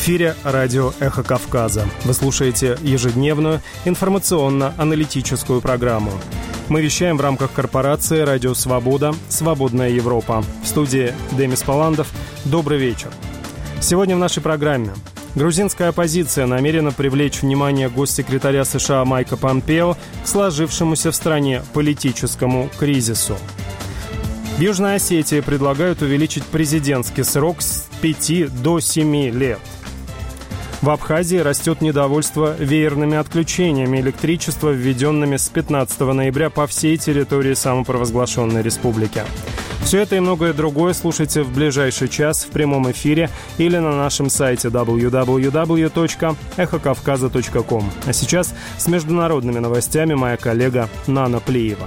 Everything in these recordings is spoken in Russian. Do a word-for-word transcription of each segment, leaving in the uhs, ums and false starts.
эфире радио «Эхо Кавказа». Вы слушаете ежедневную информационно-аналитическую программу. Мы вещаем в рамках корпорации «Радио Свобода. Свободная Европа». В студии Демис Паландов. Добрый вечер. Сегодня в нашей программе. Грузинская оппозиция намерена привлечь внимание госсекретаря США Майка Помпео к сложившемуся в стране политическому кризису. В Южной Осетии предлагают увеличить президентский срок с пяти до семи лет. В Абхазии растет недовольство веерными отключениями электричества, введенными с пятнадцатого ноября по всей территории самопровозглашенной республики. Все это и многое другое слушайте в ближайший час в прямом эфире или на нашем сайте дабл ю дабл ю дабл ю точка эхо кавказа точка ком. А сейчас с международными новостями моя коллега Нана Плиева.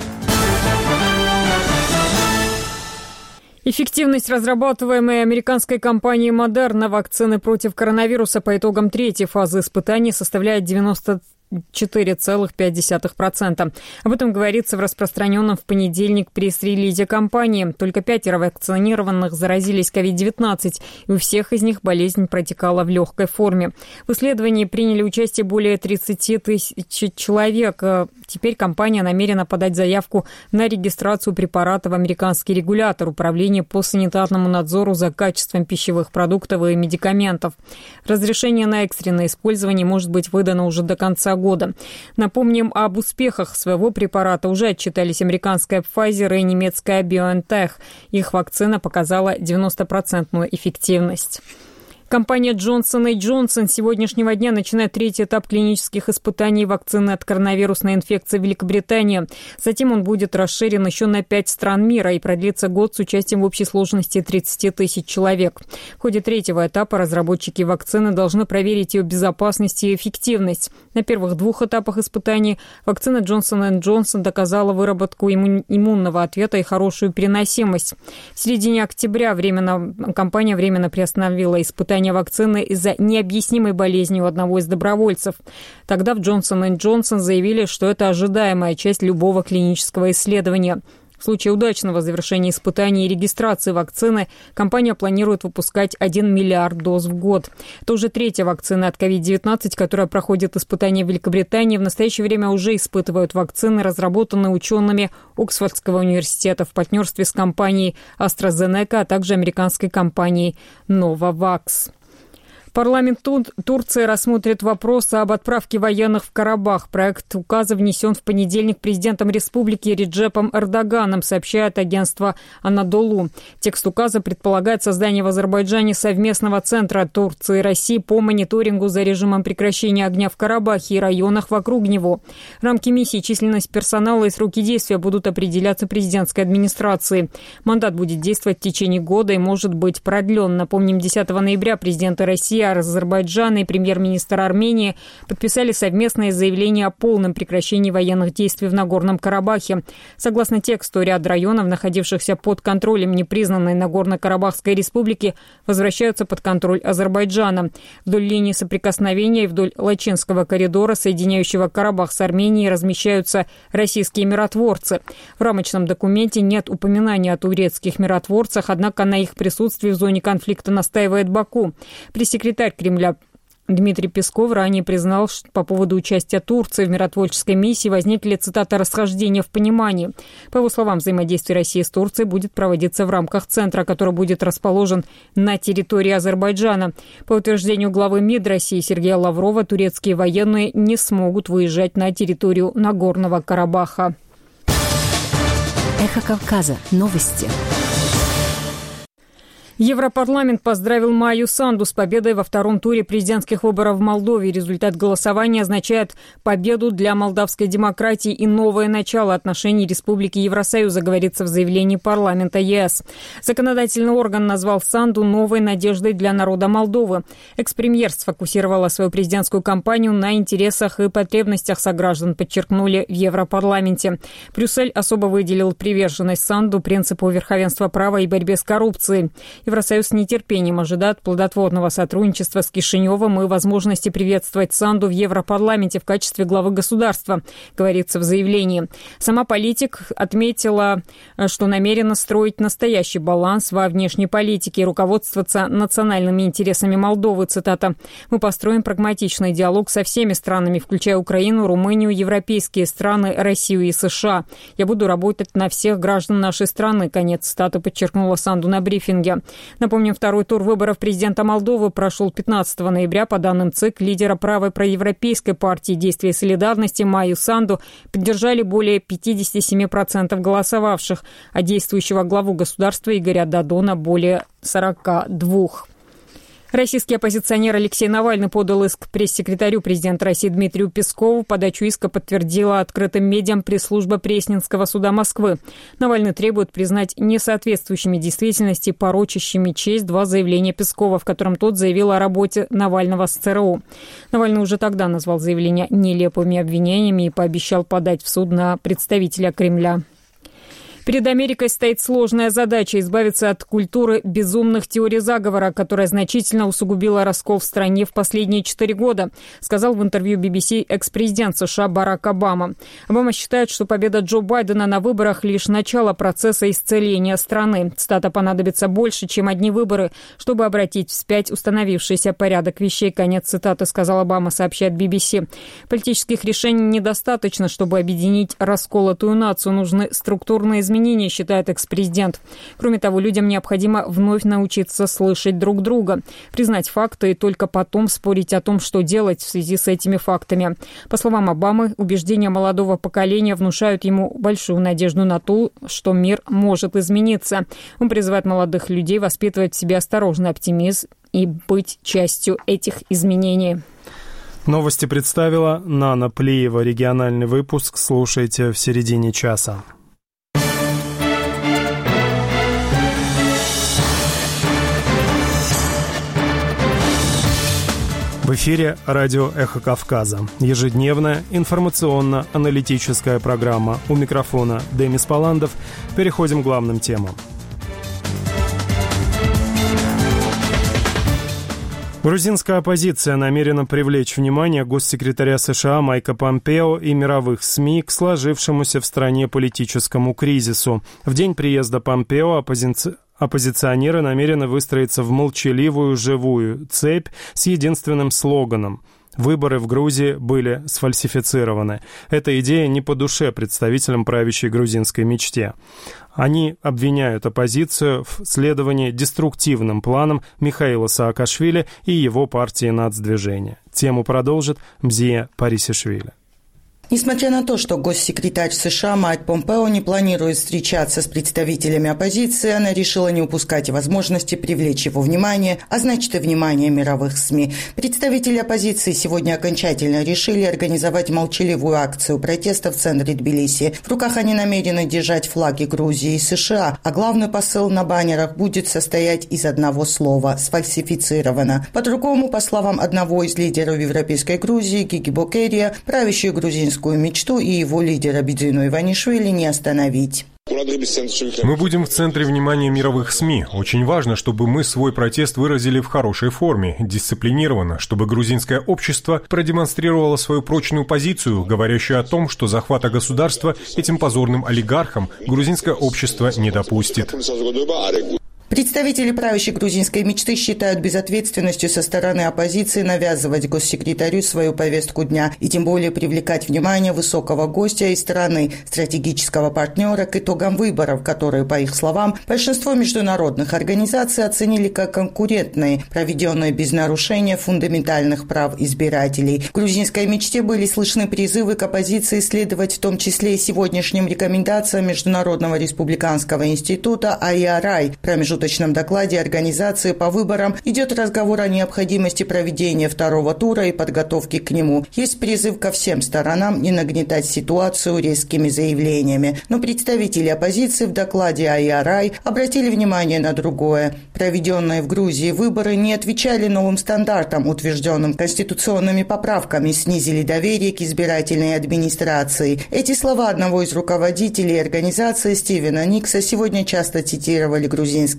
Эффективность разрабатываемой американской компанией Moderna вакцины против коронавируса по итогам третьей фазы испытаний составляет девяносто четыре целых пять десятых процента. Об этом говорится в распространенном в понедельник пресс-релизе компании. Только пятеро вакцинированных заразились ковид девятнадцать, и у всех из них болезнь протекала в легкой форме. В исследовании приняли участие более тридцати тысяч человек. Теперь компания намерена подать заявку на регистрацию препарата в американский регулятор Управления по санитарному надзору за качеством пищевых продуктов и медикаментов. Разрешение на экстренное использование может быть выдано уже до конца года. Напомним, об успехах своего препарата уже отчитались американская Pfizer и немецкая BioNTech. Их вакцина показала девяностопроцентную эффективность. Компания Джонсон энд Джонсон с сегодняшнего дня начинает третий этап клинических испытаний вакцины от коронавирусной инфекции в Великобритании. Затем он будет расширен еще на пять стран мира и продлится год с участием в общей сложности тридцати тысяч человек. В ходе третьего этапа разработчики вакцины должны проверить ее безопасность и эффективность. На первых двух этапах испытаний вакцина Джонсон энд Джонсон доказала выработку иммун- иммунного ответа и хорошую переносимость. В середине октября временно, компания временно приостановила испытания вакцины из-за необъяснимой болезни у одного из добровольцев. Тогда в Джонсон энд Джонсон заявили, что это ожидаемая часть любого клинического исследования. В случае удачного завершения испытаний и регистрации вакцины компания планирует выпускать один миллиард доз в год. Это уже третья вакцина от ковид девятнадцать, которая проходит испытания в Великобритании. В настоящее время уже испытывают вакцины, разработанные учеными Оксфордского университета в партнерстве с компанией AstraZeneca, а также американской компанией Novavax. Парламент Турции рассмотрит вопрос об отправке военных в Карабах. Проект указа внесен в понедельник президентом республики Реджепом Эрдоганом, сообщает агентство Анадолу. Текст указа предполагает создание в Азербайджане совместного центра Турции и России по мониторингу за режимом прекращения огня в Карабахе и районах вокруг него. Рамки миссии, численность персонала и сроки действия будут определяться президентской администрацией. Мандат будет действовать в течение года и может быть продлен. Напомним, десятого ноября президенты России, Азербайджана и премьер-министр Армении подписали совместное заявление о полном прекращении военных действий в Нагорном Карабахе. Согласно тексту, ряд районов, находившихся под контролем непризнанной Нагорно-Карабахской республики, возвращаются под контроль Азербайджана. Вдоль линии соприкосновения и вдоль Лачинского коридора, соединяющего Карабах с Арменией, размещаются российские миротворцы. В рамочном документе нет упоминания о турецких миротворцах, однако на их присутствии в зоне конфликта настаивает Баку. Пресс-секретарь Кремля Дмитрий Песков ранее признал, что по поводу участия Турции в миротворческой миссии возникли, цитата, «расхождения в понимании». По его словам, взаимодействие России с Турцией будет проводиться в рамках центра, который будет расположен на территории Азербайджана. По утверждению главы МИД России Сергея Лаврова, турецкие военные не смогут выезжать на территорию Нагорного Карабаха. Эхо Кавказа. Новости. Европарламент поздравил Майю Санду с победой во втором туре президентских выборов в Молдове. Результат голосования означает победу для молдавской демократии и новое начало отношений Республики Евросоюза, говорится в заявлении парламента ЕС. Законодательный орган назвал Санду новой надеждой для народа Молдовы. Экс-премьер сфокусировала свою президентскую кампанию на интересах и потребностях сограждан, подчеркнули в Европарламенте. Брюссель особо выделил приверженность Санду принципу верховенства права и борьбе с коррупцией. Евросоюз с нетерпением ожидает плодотворного сотрудничества с Кишиневым и возможности приветствовать Санду в Европарламенте в качестве главы государства, говорится в заявлении. Сама политик отметила, что намерена строить настоящий баланс во внешней политике и руководствоваться национальными интересами Молдовы. Цитата. «Мы построим прагматичный диалог со всеми странами, включая Украину, Румынию, европейские страны, Россию и США. Я буду работать на всех граждан нашей страны», конец цитаты, подчеркнула Санду на брифинге. Напомним, второй тур выборов президента Молдовы прошел пятнадцатого ноября. По данным ЦИК, лидера правой проевропейской партии «Действия и солидарности» Майю Санду поддержали более пятьдесят семь процентов голосовавших, а действующего главу государства Игоря Додона более сорок два процента. Российский оппозиционер Алексей Навальный подал иск пресс-секретарю президента России Дмитрию Пескову. Подачу иска подтвердила открытым медиам пресс-служба Пресненского суда Москвы. Навальный требует признать несоответствующими действительности, порочащими честь два заявления Пескова, в котором тот заявил о работе Навального с ЦРУ. Навальный уже тогда назвал заявления нелепыми обвинениями и пообещал подать в суд на представителя Кремля. Перед Америкой стоит сложная задача – избавиться от культуры безумных теорий заговора, которая значительно усугубила раскол в стране в последние четыре года, сказал в интервью би би си экс-президент США Барак Обама. Обама считает, что победа Джо Байдена на выборах – лишь начало процесса исцеления страны. Цитата: «Понадобится больше, чем одни выборы, чтобы обратить вспять установившийся порядок вещей», конец цитаты, сказал Обама, сообщает би би си. Политических решений недостаточно, чтобы объединить расколотую нацию. Нужны структурные изменения, считает экс-президент. Кроме того, людям необходимо вновь научиться слышать друг друга, признать факты и только потом спорить о том, что делать в связи с этими фактами. По словам Обамы, убеждения молодого поколения внушают ему большую надежду на то, что мир может измениться. Он призывает молодых людей воспитывать в себе осторожный оптимизм и быть частью этих изменений. Новости представила Нана Плиева. Региональный выпуск слушайте в середине часа. В эфире радио «Эхо Кавказа». Ежедневная информационно-аналитическая программа. У микрофона Демис Паландов. Переходим к главным темам. Грузинская оппозиция намерена привлечь внимание госсекретаря США Майка Помпео и мировых СМИ к сложившемуся в стране политическому кризису. В день приезда Помпео оппозиция Оппозиционеры намерены выстроиться в молчаливую живую цепь с единственным слоганом: «Выборы в Грузии были сфальсифицированы». Эта идея не по душе представителям правящей грузинской мечте. Они обвиняют оппозицию в следовании деструктивным планам Михаила Саакашвили и его партии «Нацдвижение». Тему продолжит Мзия Парисишвили. Несмотря на то, что госсекретарь США Майк Помпео не планирует встречаться с представителями оппозиции, она решила не упускать возможности привлечь его внимание, а значит и внимание мировых СМИ. Представители оппозиции сегодня окончательно решили организовать молчаливую акцию протеста в центре Тбилиси. В руках они намерены держать флаги Грузии и США, а главный посыл на баннерах будет состоять из одного слова – «сфальсифицировано». По-другому, по словам одного из лидеров европейской Грузии, Гиги Бокерия, правящую грузинскую мечту и его лидера Бидзину Иванишвили не остановить. Мы будем в центре внимания мировых СМИ. Очень важно, чтобы мы свой протест выразили в хорошей форме, дисциплинированно, чтобы грузинское общество продемонстрировало свою прочную позицию, говорящую о том, что захвата государства этим позорным олигархам грузинское общество не допустит. Представители правящей грузинской мечты считают безответственностью со стороны оппозиции навязывать госсекретарю свою повестку дня и тем более привлекать внимание высокого гостя из страны, стратегического партнера, к итогам выборов, которые, по их словам, большинство международных организаций оценили как конкурентные, проведенные без нарушения фундаментальных прав избирателей. В грузинской мечте были слышны призывы к оппозиции следовать в том числе и сегодняшним рекомендациям Международного республиканского института ай ар ай. Промежуточный В промежуточном докладе организации по выборам идет разговор о необходимости проведения второго тура и подготовки к нему. Есть призыв ко всем сторонам не нагнетать ситуацию резкими заявлениями. Но представители оппозиции в докладе ай ар ай обратили внимание на другое. Проведенные в Грузии выборы не отвечали новым стандартам, утвержденным конституционными поправками, снизили доверие к избирательной администрации. Эти слова одного из руководителей организации Стивена Никса сегодня часто цитировали грузинские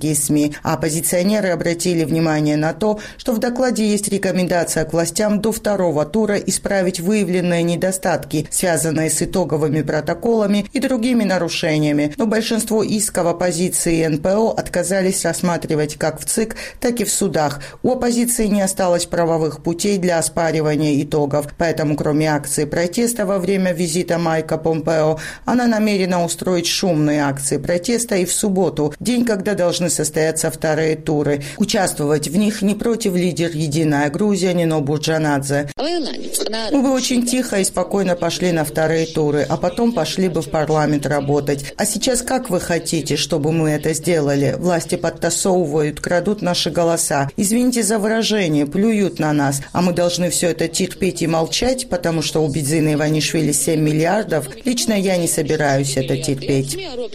российские СМИ. А оппозиционеры обратили внимание на то, что в докладе есть рекомендация к властям до второго тура исправить выявленные недостатки, связанные с итоговыми протоколами и другими нарушениями. Но большинство исков оппозиции и эн пэ о отказались рассматривать как в ЦИК, так и в судах. У оппозиции не осталось правовых путей для оспаривания итогов. Поэтому, кроме акции протеста во время визита Майка Помпео, она намерена устроить шумные акции протеста и в субботу, день, когда должны состояться вторые туры. Участвовать в них не против лидер «Единая Грузия» Нино Бурджанадзе. Мы бы очень тихо и спокойно пошли на вторые туры, а потом пошли бы в парламент работать. А сейчас как вы хотите, чтобы мы это сделали? Власти подтасовывают, крадут наши голоса. Извините за выражение, плюют на нас. А мы должны все это терпеть и молчать, потому что у Бидзины Иванишвили семь миллиардов. Лично я не собираюсь это терпеть,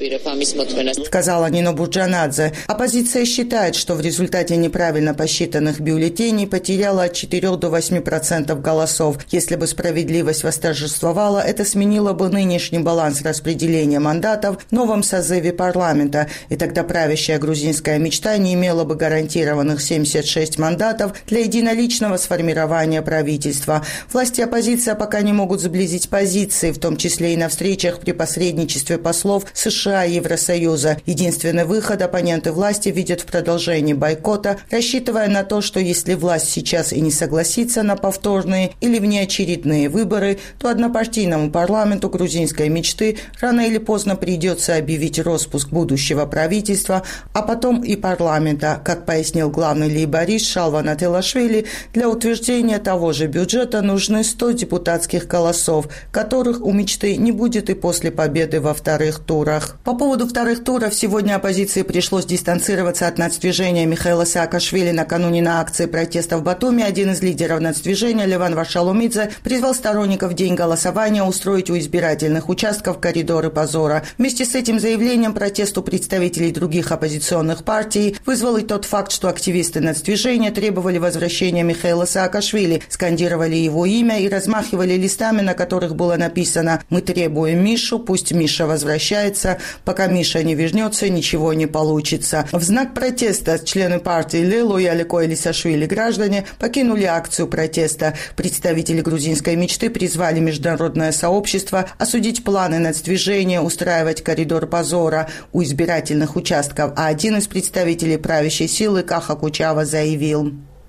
сказала Нино Бурджанадзе. Оппозиция считает, что в результате неправильно посчитанных бюллетеней потеряла от четырёх до восьми процентов голосов. Если бы справедливость восторжествовала, это сменило бы нынешний баланс распределения мандатов в новом созыве парламента, и тогда правящая грузинская мечта не имела бы гарантированных семьдесят шесть мандатов для единоличного сформирования правительства. Власти и оппозиция пока не могут сблизить позиции, в том числе и на встречах при посредничестве послов США и Евросоюза. Единственный выход оппоненты власти видят в продолжении бойкота, рассчитывая на то, что если власть сейчас и не согласится на повторные или внеочередные выборы, то однопартийному парламенту грузинской мечты рано или поздно придется объявить распуск будущего правительства, а потом и парламента. Как пояснил главный лейборист Шалван Ателашвили, для утверждения того же бюджета нужны сто депутатских голосов, которых у мечты не будет и после победы во вторых турах. По поводу вторых туров сегодня оппозиции пришлось дистанцироваться от нацдвижения Михаила Саакашвили. Накануне на акции протеста в Батуми один из лидеров нацдвижения, Леван Варшалумидзе, призвал сторонников в день голосования устроить у избирательных участков коридоры позора. Вместе с этим заявлением протесту представителей других оппозиционных партий вызвал и тот факт, что активисты нацдвижения требовали возвращения Михаила Саакашвили, скандировали его имя и размахивали листами, на которых было написано «Мы требуем Мишу, пусть Миша возвращается, пока Миша не вернется, ничего не получится». В знак протеста члены партии Лелу и Алико Элисашвили граждане покинули акцию протеста. Представители грузинской мечты призвали международное сообщество осудить планы нацдвижения устраивать коридор позора у избирательных участков, а один из представителей правящей силы Каха Кучава заявил: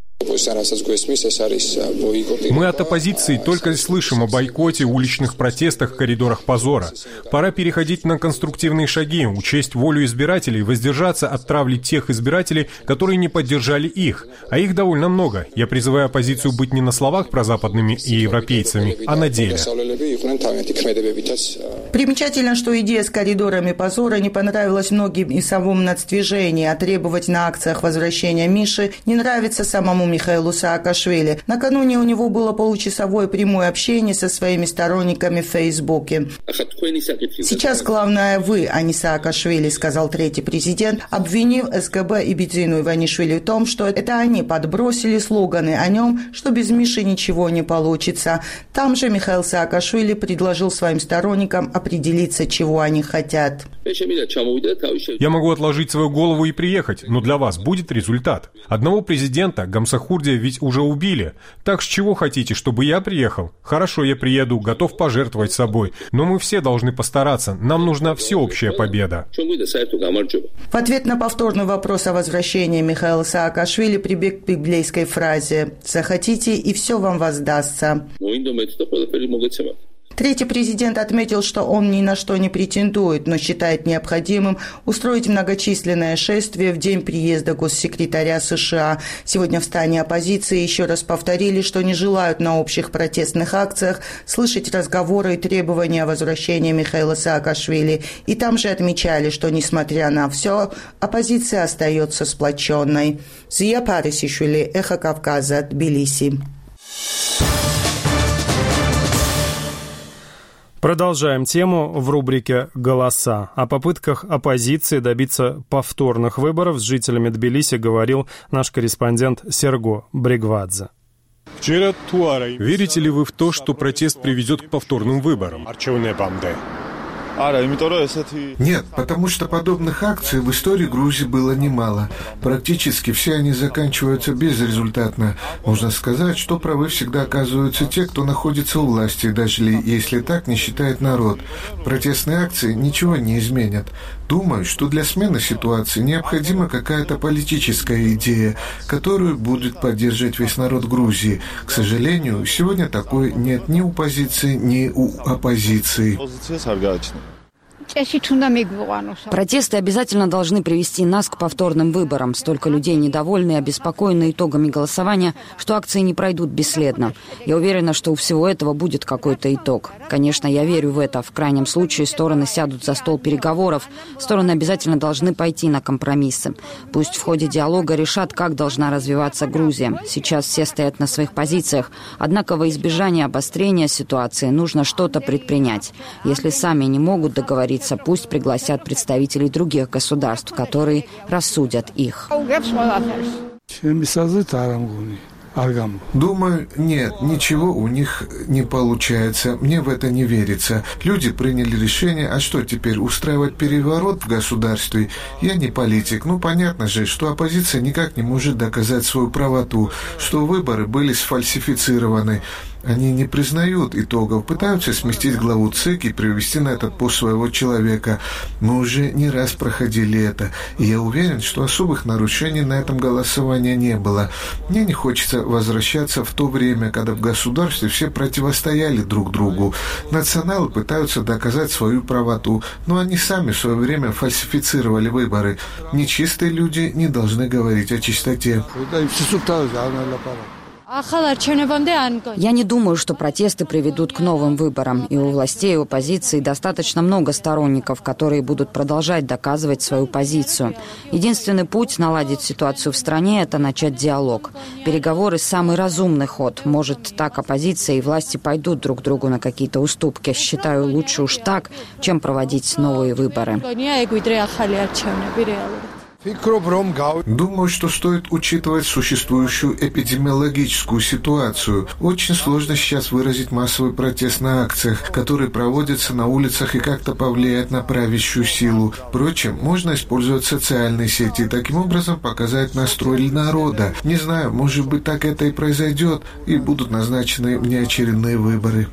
мы от оппозиции только слышим о бойкоте, уличных протестах, коридорах позора. Пора переходить на конструктивные шаги, учесть волю избирателей, воздержаться от травли тех избирателей, которые не поддержали их. А их довольно много. Я призываю оппозицию быть не на словах прозападными и европейцами, а на деле. Примечательно, что идея с коридорами позора не понравилась многим и самому нацдвижению, а требовать на акциях возвращения Миши не нравится самому Михаилу Саакашвили. Накануне у него было получасовое прямое общение со своими сторонниками в Фейсбуке. «Сейчас главное вы, а не Саакашвили», сказал третий президент, обвинив эс гэ бэ и Бидзину Иванишвили в том, что это они подбросили слоганы о нем, что без Миши ничего не получится. Там же Михаил Саакашвили предложил своим сторонникам определиться, чего они хотят. Я могу отложить свою голову и приехать, но для вас будет результат. Одного президента, Гамсахурдия, ведь уже убили. Так с чего хотите, чтобы я приехал? Хорошо, я приеду, готов пожертвовать собой. Но мы все должны постараться. Нам нужна всеобщая победа. В ответ на повторный вопрос о возвращении Михаила Саакашвили прибег к библейской фразе «Захотите, и все вам воздастся». Третий президент отметил, что он ни на что не претендует, но считает необходимым устроить многочисленное шествие в день приезда госсекретаря США. Сегодня в стане оппозиции еще раз повторили, что не желают на общих протестных акциях слышать разговоры и требования о возвращении Михаила Саакашвили. И там же отмечали, что, несмотря на все, оппозиция остается сплоченной. Зия Парисишвили, Эхо Кавказа, Тбилиси. Продолжаем тему в рубрике «Голоса». О попытках оппозиции добиться повторных выборов с жителями Тбилиси говорил наш корреспондент Серго Бригвадзе. Верите ли вы в то, что протест приведет к повторным выборам? Нет, потому что подобных акций в истории Грузии было немало. Практически все они заканчиваются безрезультатно. Можно сказать, что правы всегда оказываются те, кто находится у власти, даже если так не считает народ. Протестные акции ничего не изменят. Думаю, что для смены ситуации необходима какая-то политическая идея, которую будет поддерживать весь народ Грузии. К сожалению, сегодня такой нет ни у позиции, ни у оппозиции. Протесты обязательно должны привести нас к повторным выборам. Столько людей недовольны и обеспокоены итогами голосования, что акции не пройдут бесследно. Я уверена, что у всего этого будет какой-то итог. Конечно, я верю в это. В крайнем случае стороны сядут за стол переговоров. Стороны обязательно должны пойти на компромиссы. Пусть в ходе диалога решат, как должна развиваться Грузия. Сейчас все стоят на своих позициях. Однако во избежание обострения ситуации нужно что-то предпринять. Если сами не могут договориться, пусть пригласят представителей других государств, которые рассудят их. Думаю, нет, ничего у них не получается. Мне в это не верится. Люди приняли решение, а что теперь, устраивать переворот в государстве? Я не политик. Ну, понятно же, что оппозиция никак не может доказать свою правоту, что выборы были сфальсифицированы. Они не признают итогов, пытаются сместить главу ЦИК и привести на этот пост своего человека. Мы уже не раз проходили это, и я уверен, что особых нарушений на этом голосовании не было. Мне не хочется возвращаться в то время, когда в государстве все противостояли друг другу. Националы пытаются доказать свою правоту, но они сами в свое время фальсифицировали выборы. Нечистые люди не должны говорить о чистоте. Я не думаю, что протесты приведут к новым выборам, и у властей и оппозиции достаточно много сторонников, которые будут продолжать доказывать свою позицию. Единственный путь наладить ситуацию в стране – это начать диалог. Переговоры – самый разумный ход. Может, так оппозиция и власти пойдут друг другу на какие-то уступки. Считаю, лучше уж так, чем проводить новые выборы. Думаю, что стоит учитывать существующую эпидемиологическую ситуацию. Очень сложно сейчас выразить массовый протест на акциях, которые проводятся на улицах и как-то повлиять на правящую силу. Впрочем, можно использовать социальные сети и таким образом показать настрой народа. Не знаю, может быть, так это и произойдет, и будут назначены внеочередные выборы.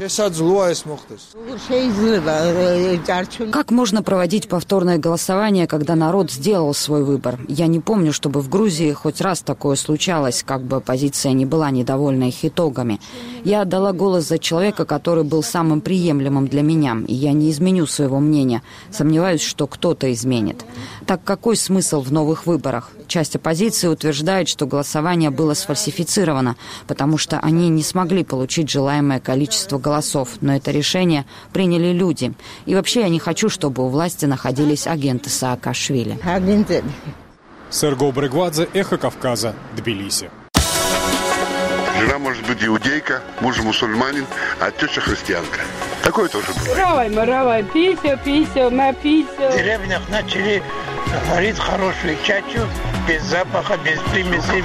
Как можно проводить повторное голосование, когда народ сделал свой выбор? Я не помню, чтобы в Грузии хоть раз такое случалось, как бы оппозиция не была недовольна их итогами. Я отдала голос за человека, который был самым приемлемым для меня, и я не изменю своего мнения. Сомневаюсь, что кто-то изменит. Так какой смысл в новых выборах? Часть оппозиции утверждает, что голосование было сфальсифицировано, потому что они не смогли получить желаемое количество голосов, но это решение приняли люди. И вообще я не хочу, чтобы у власти находились агенты Саакашвили. Серго Брыгвадзе, Эхо Кавказа, Тбилиси. Жена может быть иудейка, муж мусульманин, а теща христианка. Такое тоже бывает. Равай, маравай, писю, писю, на писю. В деревнях начали варить хорошую чачу, без запаха, без примесей.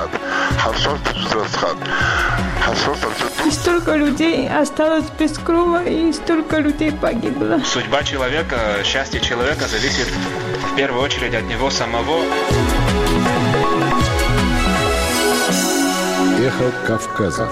И столько людей осталось без крова, и столько людей погибло. Судьба человека, счастье человека зависит в первую очередь от него самого. Эхо Кавказа.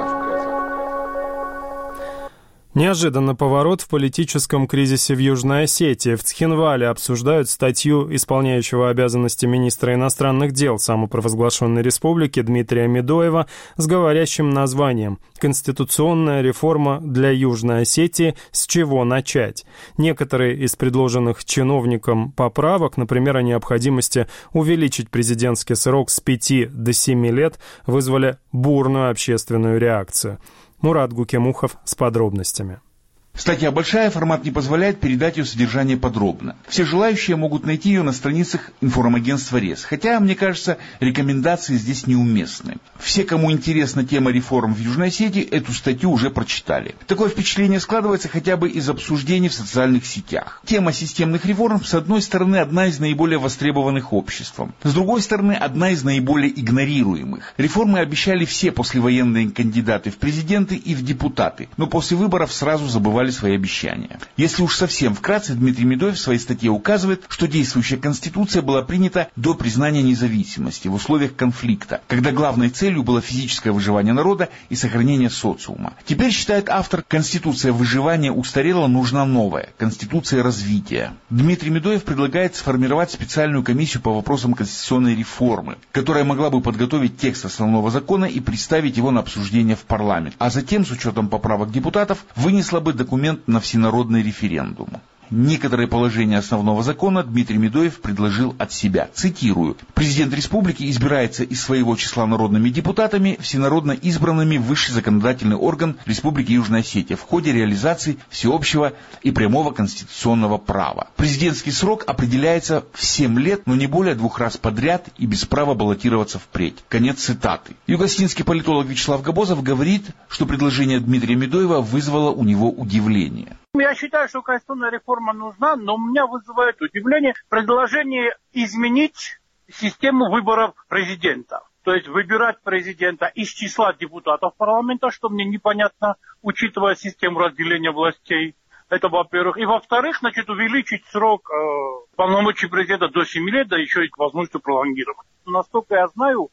Неожиданно поворот в политическом кризисе в Южной Осетии. В Цхинвале обсуждают статью исполняющего обязанности министра иностранных дел самопровозглашенной республики Дмитрия Медоева с говорящим названием «Конституционная реформа для Южной Осетии. С чего начать?». Некоторые из предложенных чиновникам поправок, например, о необходимости увеличить президентский срок с пяти до семи лет, вызвали бурную общественную реакцию. Мурат Гукемухов с подробностями. Статья большая, формат не позволяет передать ее содержание подробно. Все желающие могут найти ее на страницах информагентства РЕС. Хотя, мне кажется, рекомендации здесь неуместны. Все, кому интересна тема реформ в Южной Осетии, эту статью уже прочитали. Такое впечатление складывается хотя бы из обсуждений в социальных сетях. Тема системных реформ, с одной стороны, одна из наиболее востребованных обществом. С другой стороны, одна из наиболее игнорируемых. Реформы обещали все послевоенные кандидаты в президенты и в депутаты, но после выборов сразу забывали сдавали свои обещания. Если уж совсем вкратце, Дмитрий Медоев в своей статье указывает, что действующая Конституция была принята до признания независимости в условиях конфликта, когда главной целью было физическое выживание народа и сохранение социума. Теперь, считает автор, Конституция выживания устарела, нужна новая, Конституция развития. Дмитрий Медоев предлагает сформировать специальную комиссию по вопросам конституционной реформы, которая могла бы подготовить текст основного закона и представить его на обсуждение в парламент, а затем, с учетом поправок депутатов, вынесла бы документ на всенародный референдум. Некоторые положения основного закона Дмитрий Медоев предложил от себя. Цитирую. «Президент республики избирается из своего числа народными депутатами, всенародно избранными в высший законодательный орган Республики Южная Осетия в ходе реализации всеобщего и прямого конституционного права. Президентский срок определяется в семь лет, но не более двух раз подряд и без права баллотироваться впредь». Конец цитаты. Югославский политолог Вячеслав Габозов говорит, что предложение Дмитрия Медоева вызвало у него удивление. Я считаю, что конституционная реформа нужна, но у меня вызывает удивление предложение изменить систему выборов президента. То есть выбирать президента из числа депутатов парламента, что мне непонятно, учитывая систему разделения властей. Это во-первых. И во-вторых, значит, увеличить срок э, полномочий президента до семи лет, да еще и возможностью пролонгировать. Насколько я знаю,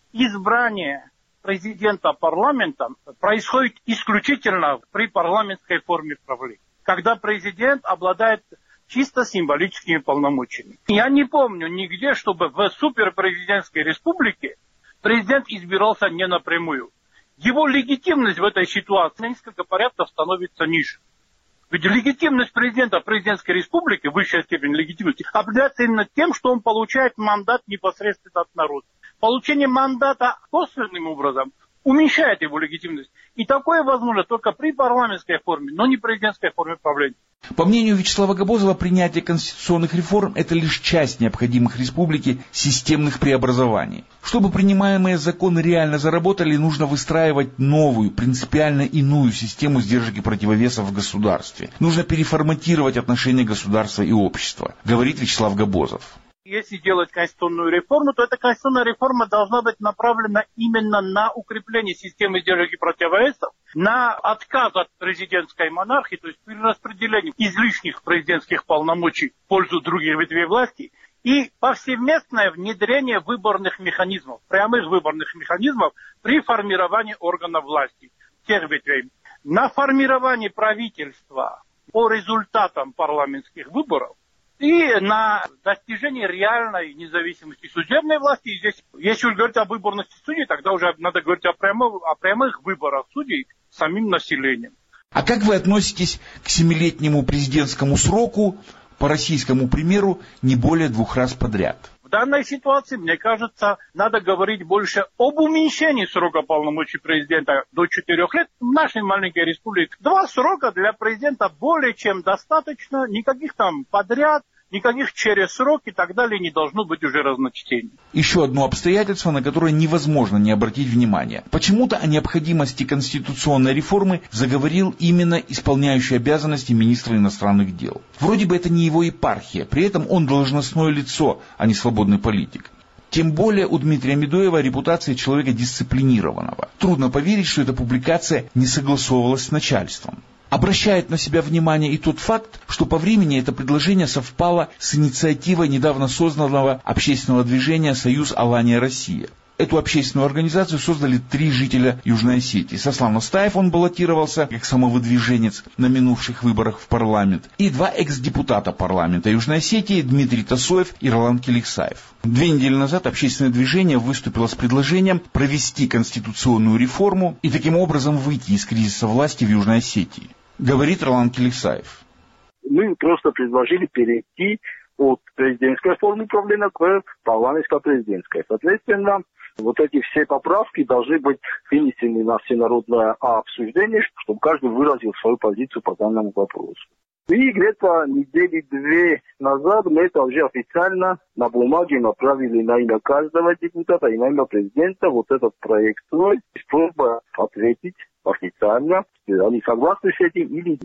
избрание президента парламента происходит исключительно при парламентской форме правления, когда президент обладает чисто символическими полномочиями. Я не помню нигде, чтобы в суперпрезидентской республике президент избирался не напрямую. Его легитимность в этой ситуации на несколько порядков становится ниже. Ведь легитимность президента президентской республики, высшая степень легитимности, определяется именно тем, что он получает мандат непосредственно от народа. Получение мандата косвенным образом уменьшает его легитимность. И такое возможно только при парламентской форме, но не президентской форме правления. По мнению Вячеслава Габозова, принятие конституционных реформ – это лишь часть необходимых республике системных преобразований. Чтобы принимаемые законы реально заработали, нужно выстраивать новую, принципиально иную систему сдержек и противовесов в государстве. Нужно переформатировать отношения государства и общества, говорит Вячеслав Габозов. Если делать конституционную реформу, то эта конституционная реформа должна быть направлена именно на укрепление системы сдержек и противовесов, на отказ от президентской монархии, то есть перераспределение излишних президентских полномочий в пользу других ветвей власти, и повсеместное внедрение выборных механизмов, прямых выборных механизмов при формировании органов власти тех ветвей. На формирование правительства по результатам парламентских выборов и на достижение реальной независимости судебной власти. И здесь, если уж говорить о выборности судей, тогда уже надо говорить о прямых, о прямых выборах судей самим населением. А как вы относитесь к семилетнему президентскому сроку, по российскому примеру, не более двух раз подряд? В данной ситуации, мне кажется, надо говорить больше об уменьшении срока полномочий президента до четырех лет. В нашей маленькой республике два срока для президента более чем достаточно. Никаких там подряд, никаких через срок и так далее не должно быть уже разночтений. Еще одно обстоятельство, на которое невозможно не обратить внимания. Почему-то о необходимости конституционной реформы заговорил именно исполняющий обязанности министра иностранных дел. Вроде бы это не его епархия, при этом он должностное лицо, а не свободный политик. Тем более у Дмитрия Медоева репутация человека дисциплинированного. Трудно поверить, что эта публикация не согласовывалась с начальством. Обращает на себя внимание и тот факт, что по времени это предложение совпало с инициативой недавно созданного общественного движения «Союз Алания Россия». Эту общественную организацию создали три жителя Южной Осетии. Сослан Настаев, он баллотировался как самовыдвиженец на минувших выборах в парламент, и два экс-депутата парламента Южной Осетии Дмитрий Тасоев и Ролан Келексаев. Две недели назад общественное движение выступило с предложением провести конституционную реформу и таким образом выйти из кризиса власти в Южной Осетии. Говорит Ролан Келексаев. Мы просто предложили перейти от президентской формы управления к парламентско-президентской. Соответственно, вот эти все поправки должны быть вынесены на всенародное обсуждение, чтобы каждый выразил свою позицию по данному вопросу. И где-то недели две назад мы это уже официально на бумаге направили на имя каждого депутата и на имя президента вот этот проект с просьбой ответить официально, они согласны с этим или нет.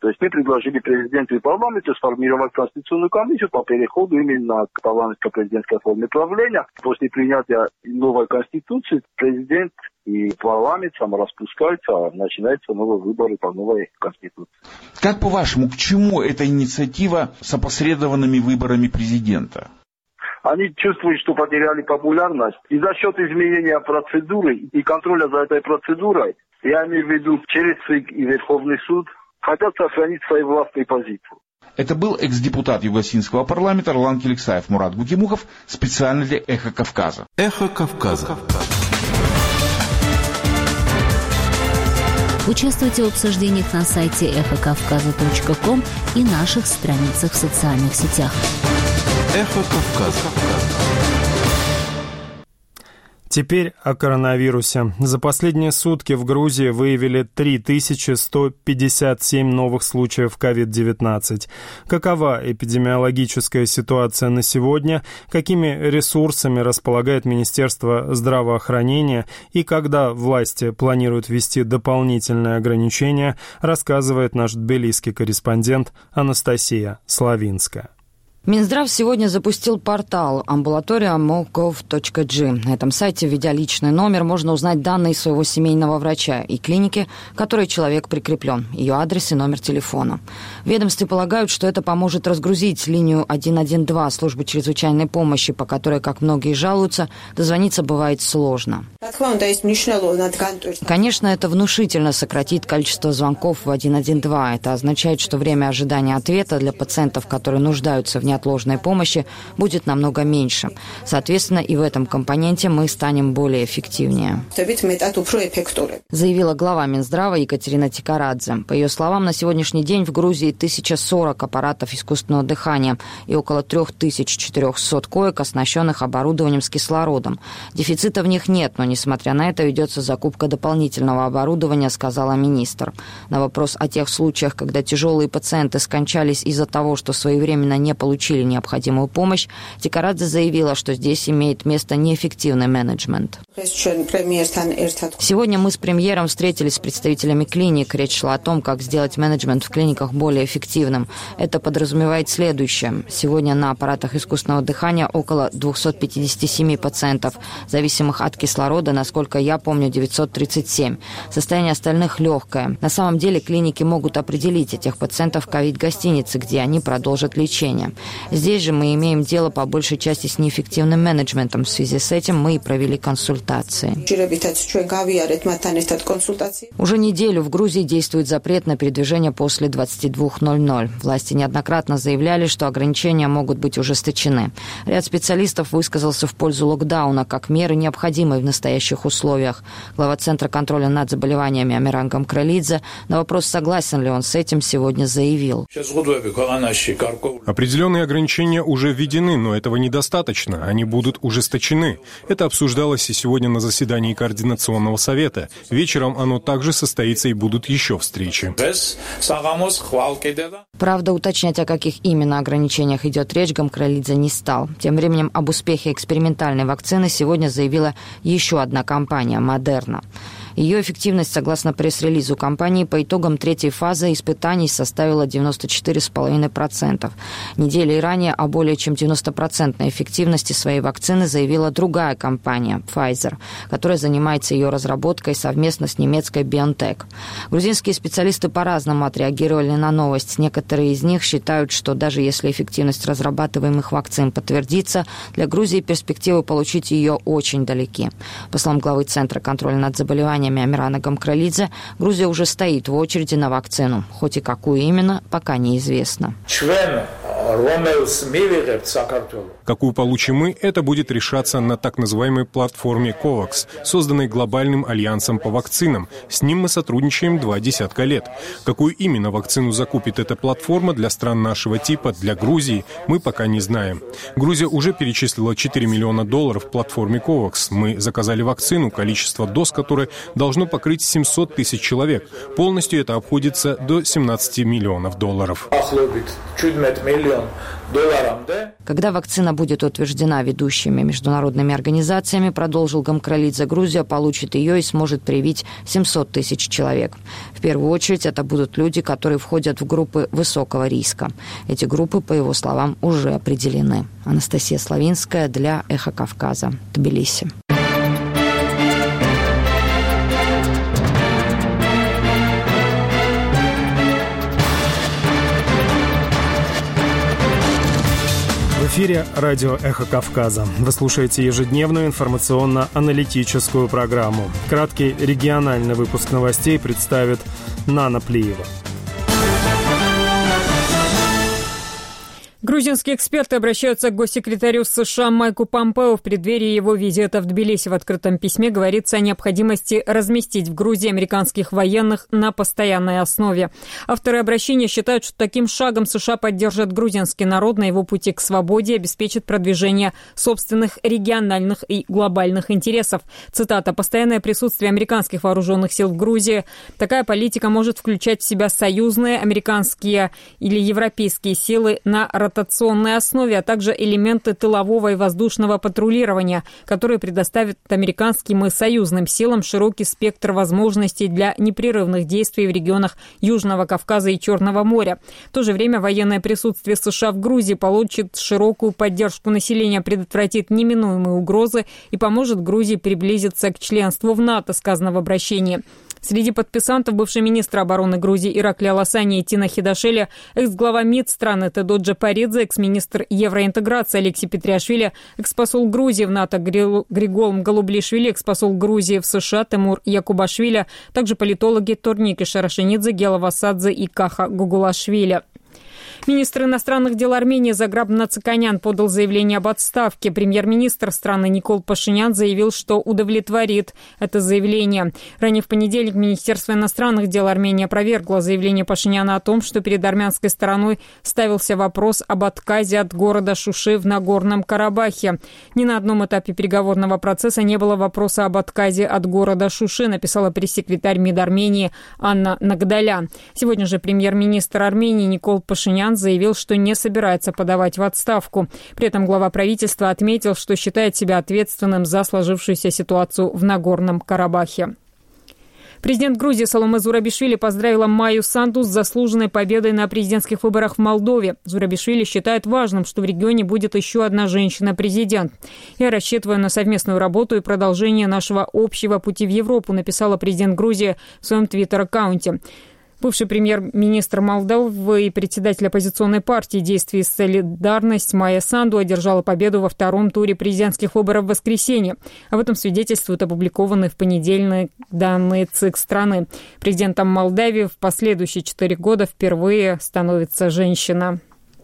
То есть мы предложили президенту и парламенту сформировать конституционную комиссию по переходу именно к парламентско-президентской форме правления. После принятия новой конституции президент и парламент сам распускаются, а начинаются новые выборы по новой конституции. Как по-вашему, к чему эта инициатива с опосредованными выборами президента? Они чувствуют, что потеряли популярность. И за счет изменения процедуры и контроля за этой процедурой, я имею в виду через ЦИК и Верховный суд, хотят сохранить свои властные позиции. Это был экс-депутат Югосинского парламента Ролан Келексаев. Мурат Гукимухов специально для «Эхо Кавказа». «Эхо Кавказа». Участвуйте в обсуждениях на сайте эхо кавказа точка ком и наших страницах в социальных сетях. «Эхо Кавказа». Теперь о коронавирусе. За последние сутки в Грузии выявили три тысячи сто пятьдесят семь новых случаев ковид девятнадцать. Какова эпидемиологическая ситуация на сегодня, какими ресурсами располагает Министерство здравоохранения и когда власти планируют ввести дополнительные ограничения, рассказывает наш тбилисский корреспондент Анастасия Славинская. Минздрав сегодня запустил портал амбулатория моков точка джи. На этом сайте, введя личный номер, можно узнать данные своего семейного врача и клиники, к которой человек прикреплен, ее адрес и номер телефона. В ведомстве полагают, что это поможет разгрузить линию один один два службы чрезвычайной помощи, по которой, как многие жалуются, дозвониться бывает сложно. Конечно, это внушительно сократит количество звонков в один один два. Это означает, что время ожидания ответа для пациентов, которые нуждаются в неотложной помощи, будет намного меньше. Соответственно, и в этом компоненте мы станем более эффективнее, заявила глава Минздрава Екатерина Тикарадзе. По ее словам, на сегодняшний день в Грузии тысяча сорок аппаратов искусственного дыхания и около три тысячи четыреста коек, оснащенных оборудованием с кислородом. Дефицита в них нет, но, несмотря на это, ведется закупка дополнительного оборудования, сказала министр. На вопрос о тех случаях, когда тяжелые пациенты скончались из-за того, что своевременно не получили необходимую помощь, Тикарадзе заявила, что здесь имеет место неэффективный менеджмент. Сегодня мы с премьером встретились с представителями клиник. Речь шла о том, как сделать менеджмент в клиниках более эффективным. Это подразумевает следующее. Сегодня на аппаратах искусственного дыхания около двести пятьдесят семь пациентов, зависимых от кислорода, насколько я помню, девятьсот тридцать семь. Состояние остальных легкое. На самом деле клиники могут определить этих пациентов в ковид-гостинице, где они продолжат лечение. Здесь же мы имеем дело по большей части с неэффективным менеджментом. В связи с этим мы и провели консультации. Уже неделю в Грузии действует запрет на передвижение после двадцати двух ноль-ноль. Власти неоднократно заявляли, что ограничения могут быть ужесточены. Ряд специалистов высказался в пользу локдауна как меры, необходимой в настоящих условиях. Глава Центра контроля над заболеваниями Амиран Гамкралидзе на вопрос, согласен ли он с этим, сегодня заявил. Определенные ограничения уже введены, но этого недостаточно. Они будут ужесточены. Это обсуждалось и сегодня на заседании Координационного совета. Вечером оно также состоится и будут еще встречи. Правда, уточнять, о каких именно ограничениях идет речь, Гамкралидзе не стал. Тем временем об успехе экспериментальной вакцины сегодня заявила еще одна компания – Модерна. Ее эффективность, согласно пресс-релизу компании, по итогам третьей фазы испытаний составила девяносто четыре целых пять десятых процента. Неделей ранее о более чем девяностопроцентной эффективности своей вакцины заявила другая компания – Pfizer, которая занимается ее разработкой совместно с немецкой BioNTech. Грузинские специалисты по-разному отреагировали на новость. Некоторые из них считают, что даже если эффективность разрабатываемых вакцин подтвердится, для Грузии перспективы получить ее очень далеки. По словам главы Центра контроля над заболеваниями Амирана Гамкралидзе, Грузия уже стоит в очереди на вакцину, хоть и какую именно, пока неизвестно. Какую получим мы, это будет решаться на так называемой платформе ковакс, созданной глобальным альянсом по вакцинам. С ним мы сотрудничаем два десятка лет. Какую именно вакцину закупит эта платформа для стран нашего типа, для Грузии, мы пока не знаем. Грузия уже перечислила четыре миллиона долларов платформе ковакс. Мы заказали вакцину, количество доз которой должно покрыть семьсот тысяч человек. Полностью это обходится до семнадцати миллионов долларов. миллион долларов. Когда вакцина будет утверждена ведущими международными организациями, продолжил Гамкралидзе, Грузия получит ее и сможет привить семьсот тысяч человек. В первую очередь это будут люди, которые входят в группы высокого риска. Эти группы, по его словам, уже определены. Анастасия Славинская для «Эхо Кавказа», Тбилиси. В эфире радио «Эхо Кавказа». Вы слушаете ежедневную информационно-аналитическую программу. Краткий региональный выпуск новостей представит Нана Плиева. Грузинские эксперты обращаются к госсекретарю США Майку Помпео в преддверии его визита в Тбилиси. В открытом письме говорится о необходимости разместить в Грузии американских военных на постоянной основе. Авторы обращения считают, что таким шагом США поддержат грузинский народ на его пути к свободе и обеспечит продвижение собственных региональных и глобальных интересов. Цитата: «Постоянное присутствие американских вооруженных сил в Грузии. Такая политика может включать в себя союзные, американские или европейские силы на ротационной основе, а также элементы тылового и воздушного патрулирования, которые предоставят американским и союзным силам широкий спектр возможностей для непрерывных действий в регионах Южного Кавказа и Черного моря. В то же время военное присутствие США в Грузии получит широкую поддержку населения, предотвратит неминуемые угрозы и поможет Грузии приблизиться к членству в НАТО», сказано в обращении. Среди подписантов бывший министр обороны Грузии Иракли Аласани и Тина Хидашели, экс-глава МИД страны Тедо Джапаридзе, экс-министр евроинтеграции Алексей Петриашвили, экс-посол Грузии в НАТО Григолм Голублишвили, экс-посол Грузии в США Тимур Якубашвили, также политологи Торники Шарашенидзе, Гела Васадзе и Каха Гугулашвили. Министр иностранных дел Армении Заграб Нациканян подал заявление об отставке. Премьер-министр страны Никол Пашинян заявил, что удовлетворит это заявление. Ранее в понедельник Министерство иностранных дел Армении опровергло заявление Пашиняна о том, что перед армянской стороной ставился вопрос об отказе от города Шуши в Нагорном Карабахе. Ни на одном этапе переговорного процесса не было вопроса об отказе от города Шуши, написала пресс-секретарь МИД Армении Анна Нагдалян. Сегодня же премьер-министр Армении Никол Пашинян заявил, что не собирается подавать в отставку. При этом глава правительства отметил, что считает себя ответственным за сложившуюся ситуацию в Нагорном Карабахе. Президент Грузии Саломе Зурабишвили поздравила Майю Санду с заслуженной победой на президентских выборах в Молдове. Зурабишвили считает важным, что в регионе будет еще одна женщина-президент. «Я рассчитываю на совместную работу и продолжение нашего общего пути в Европу», написала президент Грузии в своем твиттер-аккаунте. Бывший премьер-министр Молдовы и председатель оппозиционной партии «Действие и солидарность» Майя Санду одержала победу во втором туре президентских выборов в воскресенье. Об этом свидетельствуют опубликованные в понедельник данные ЦИК страны. Президентом Молдавии в последующие четыре года впервые становится женщина.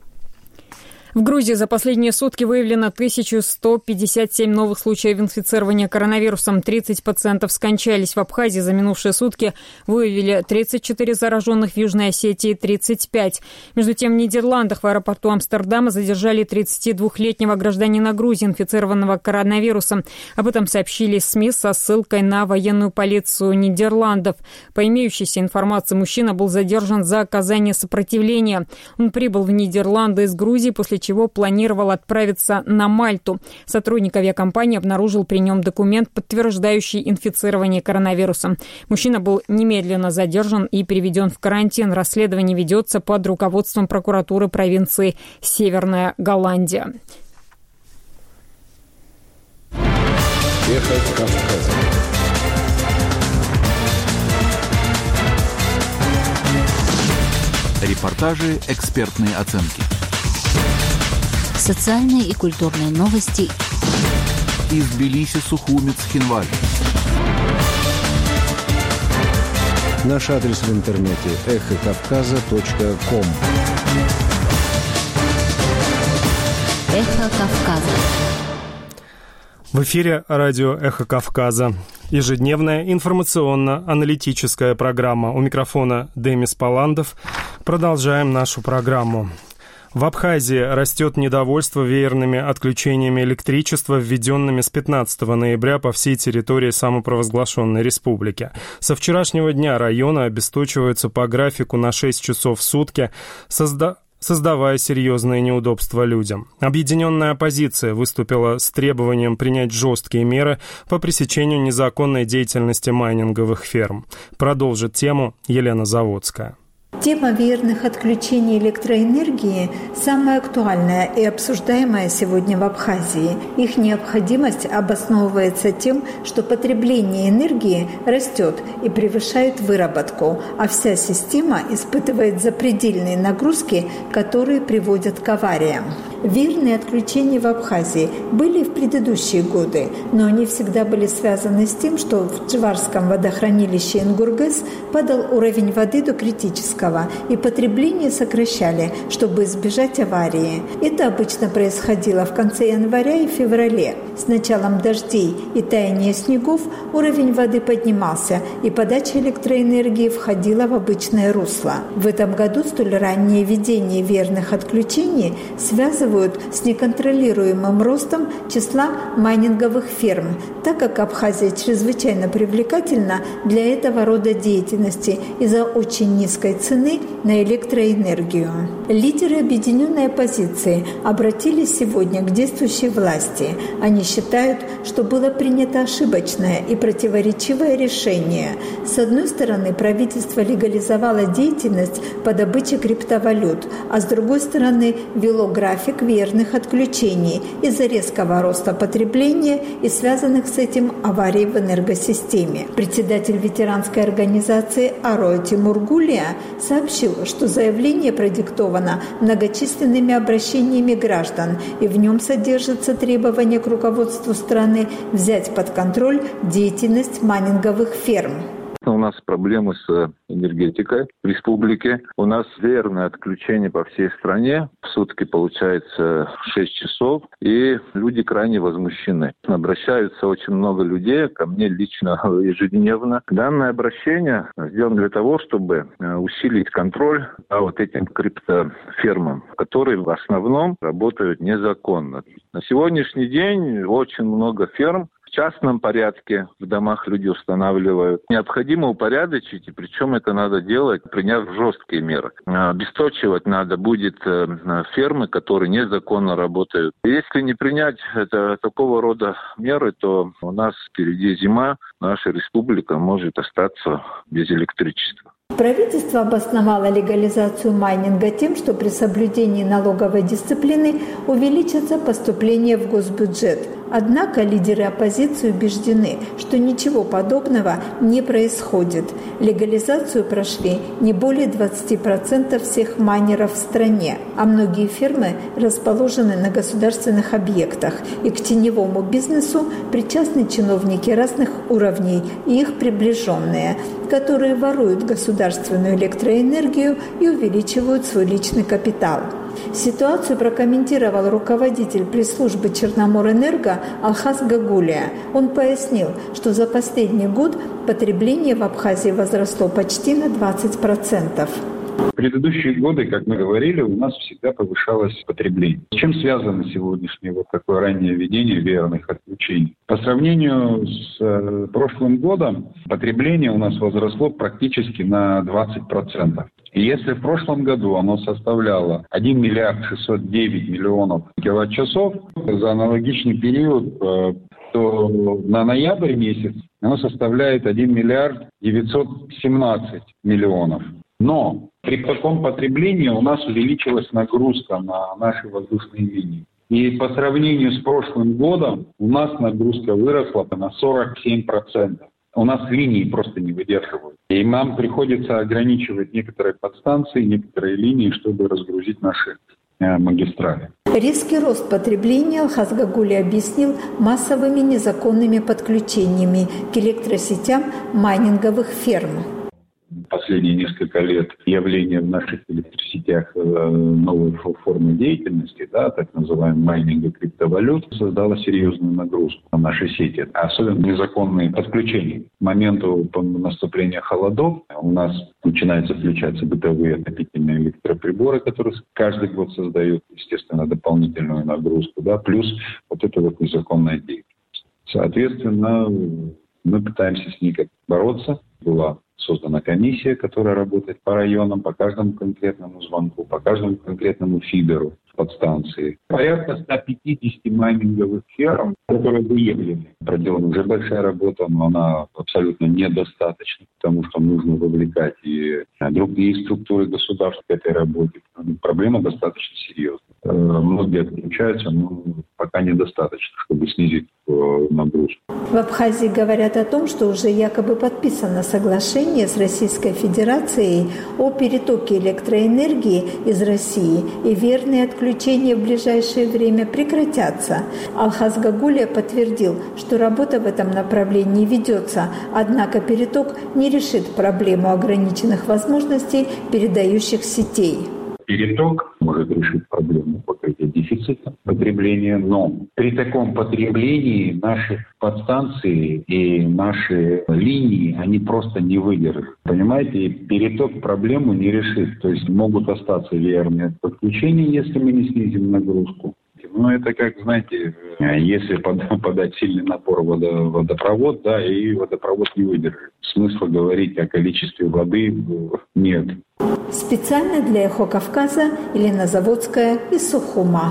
В Грузии за последние сутки выявлено тысяча сто пятьдесят семь новых случаев инфицирования коронавирусом. тридцать пациентов скончались. В Абхазии за минувшие сутки выявили тридцать четыре зараженных, в Южной Осетии тридцать пять. Между тем, в Нидерландах в аэропорту Амстердама задержали тридцатидвухлетнего гражданина Грузии, инфицированного коронавирусом. Об этом сообщили СМИ со ссылкой на военную полицию Нидерландов. По имеющейся информации, мужчина был задержан за оказание сопротивления. Он прибыл в Нидерланды из Грузии, после чего планировал отправиться на Мальту. Сотрудник авиакомпании обнаружил при нем документ, подтверждающий инфицирование коронавирусом. Мужчина был немедленно задержан и переведен в карантин. Расследование ведется под руководством прокуратуры провинции Северная Голландия. Эхо Кавказа. Репортажи, экспертные оценки. Социальные и культурные новости. Из Тбилиси, Сухумец, Хинваль. Наш адрес в интернете эхо кавказа точка ком. Эхо Кавказа. В эфире радио «Эхо Кавказа». Ежедневная информационно-аналитическая программа. У микрофона Демис Паландов. Продолжаем нашу программу. В Абхазии растет недовольство веерными отключениями электричества, введенными с пятнадцатого ноября по всей территории самопровозглашенной республики. Со вчерашнего дня районы обесточиваются по графику на шесть часов в сутки. Созда... создавая серьезные неудобства людям. Объединенная оппозиция выступила с требованием принять жесткие меры по пресечению незаконной деятельности майнинговых ферм. Продолжит тему Елена Заводская. Тема верных отключений электроэнергии самая актуальная и обсуждаемая сегодня в Абхазии. Их необходимость обосновывается тем, что потребление энергии растет и превышает выработку, а вся система испытывает запредельные нагрузки, которые приводят к авариям. Верные отключения в Абхазии были в предыдущие годы, но они всегда были связаны с тем, что в Чварском водохранилище Ингургэс падал уровень воды до критического, и потребление сокращали, чтобы избежать аварии. Это обычно происходило в конце января и феврале. С началом дождей и таяния снегов уровень воды поднимался, и подача электроэнергии входила в обычное русло. В этом году столь раннее введение верных отключений связывают с неконтролируемым ростом числа майнинговых ферм, так как Абхазия чрезвычайно привлекательна для этого рода деятельности из-за очень низкой цены на электроэнергию. Лидеры объединенной оппозиции обратились сегодня к действующей власти. Они считают, что было принято ошибочное и противоречивое решение. С одной стороны, правительство легализовало деятельность по добыче криптовалют, а с другой стороны, вело график верных отключений из-за резкого роста потребления и связанных с этим аварий в энергосистеме. Председатель ветеранской организации «Ароя» Тимур Гулия сообщил, что заявление продиктовано многочисленными обращениями граждан, и в нем содержится требование к руководству страны взять под контроль деятельность майнинговых ферм. У нас проблемы с энергетикой в республике. У нас верное отключение по всей стране. В сутки получается шесть часов, и люди крайне возмущены. Обращаются очень много людей, ко мне лично ежедневно. Данное обращение сделано для того, чтобы усилить контроль по вот этим криптофермам, которые в основном работают незаконно. На сегодняшний день очень много ферм в частном порядке в домах люди устанавливают. Необходимо упорядочить, и причем это надо делать, приняв жесткие меры. Обесточивать надо будет фермы, которые незаконно работают. Если не принять это, такого рода меры, то у нас впереди зима, наша республика может остаться без электричества. Правительство обосновало легализацию майнинга тем, что при соблюдении налоговой дисциплины увеличатся поступления в госбюджет. Однако лидеры оппозиции убеждены, что ничего подобного не происходит. Легализацию прошли не более двадцать процентов всех майнеров в стране, а многие фермы расположены на государственных объектах, и к теневому бизнесу причастны чиновники разных уровней и их приближенные, которые воруют государственную электроэнергию и увеличивают свой личный капитал. Ситуацию прокомментировал руководитель пресс-службы Черноморэнерго Алхаз Гагулия. Он пояснил, что за последний год потребление в Абхазии возросло почти на двадцать процентов. В предыдущие годы, как мы говорили, у нас всегда повышалось потребление. С чем связано сегодняшнее вот такое раннее введение верных отключений? По сравнению с э, прошлым годом потребление у нас возросло практически на двадцать процентов. И если в прошлом году оно составляло один миллиард шестьсот девять миллионов киловатт-часов, за аналогичный период, э, то на ноябрь месяц оно составляет один миллиард девятьсот семнадцать миллионов. Но при таком потреблении у нас увеличилась нагрузка на наши воздушные линии. И по сравнению с прошлым годом у нас нагрузка выросла на сорок семь процентов. У нас линии просто не выдерживают. И нам приходится ограничивать некоторые подстанции, некоторые линии, чтобы разгрузить наши э, магистрали. Резкий рост потребления Алхаз Гагули объяснил массовыми незаконными подключениями к электросетям майнинговых ферм. Последние несколько лет явление в наших электросетях новой формы деятельности, да, так называемый майнинг криптовалют, создало серьезную нагрузку на наши сети. Особенно незаконные подключения. К моменту наступления холодов у нас начинают включаться бытовые отопительные электроприборы, которые каждый год создают, естественно, дополнительную нагрузку, да, плюс вот эта вот незаконная деятельность. Соответственно, Мы пытаемся с ней как бороться. Была создана комиссия, которая работает по районам, по каждому конкретному звонку, по каждому конкретному фидеру подстанции. Порядка ста пятидесяти майнинговых ферм, которые выявлены. Проделана уже большая работа, но она абсолютно недостаточна, потому что нужно вовлекать и другие структуры государства к этой работе. Проблема достаточно серьезная. Многие отключаются, но пока недостаточно, чтобы снизить нагрузку. В Абхазии говорят о том, что уже якобы подписано соглашение с Российской Федерацией о перетоке электроэнергии из России, и верные отключения в ближайшее время прекратятся. Алхаз Гагулия подтвердил, что работа в этом направлении ведется, однако переток не решит проблему ограниченных возможностей передающих сетей. Переток может решить проблему покрытия дефицита потребления, но при таком потреблении наши подстанции и наши линии, они просто не выдержат. Понимаете, переток проблему не решит. То есть могут остаться верные подключения, если мы не снизим нагрузку. Ну, это как, знаете, если подать сильный напор в водопровод, да, и водопровод не выдержит. Смысла говорить о количестве воды нет. Специально для «Эхо Кавказа» Елена Заводская из Сухума.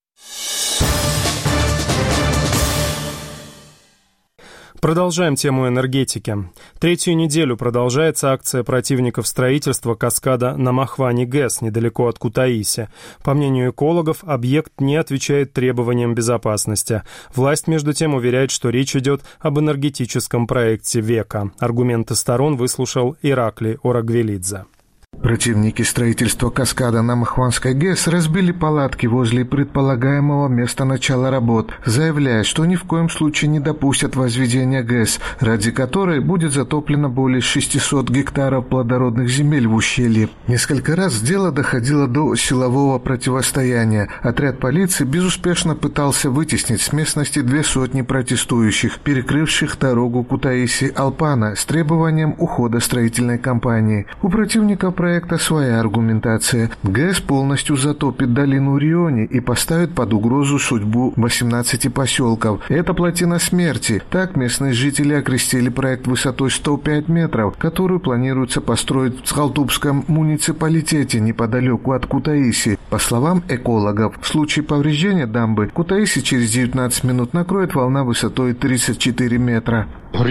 Продолжаем тему энергетики. Третью неделю продолжается акция противников строительства каскада на Махвани-ГЭС недалеко от Кутаиси. По мнению экологов, объект не отвечает требованиям безопасности. Власть, между тем, уверяет, что речь идет об энергетическом проекте века. Аргументы сторон выслушал Ираклий Орагвелидзе. Противники строительства каскада на Махванской ГЭС разбили палатки возле предполагаемого места начала работ, заявляя, что ни в коем случае не допустят возведения ГЭС, ради которой будет затоплено более шестисот гектаров плодородных земель в ущелье. Несколько раз дело доходило до силового противостояния. Отряд полиции безуспешно пытался вытеснить с местности две сотни протестующих, перекрывших дорогу Кутаиси-Алпана с требованием ухода строительной компании. У противников проекта своя аргументация. ГЭС полностью затопит долину Риони и поставит под угрозу судьбу восемнадцати поселков. Это плотина смерти. Так местные жители окрестили проект высотой сто пять метров, которую планируется построить в Схалтубском муниципалитете неподалеку от Кутаиси. По словам экологов, в случае повреждения дамбы Кутаиси через девятнадцать минут накроет волна высотой тридцать четыре метра.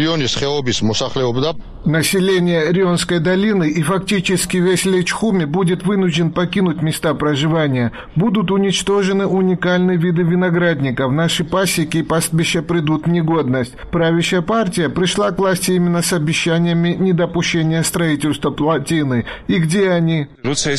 Население Рионской долины и фактически весь Лечхуми будет вынужден покинуть места проживания. Будут уничтожены уникальные виды виноградников. Наши пасеки и пастбища придут в негодность. Правящая партия пришла к власти именно с обещаниями недопущения строительства плотины. И где они?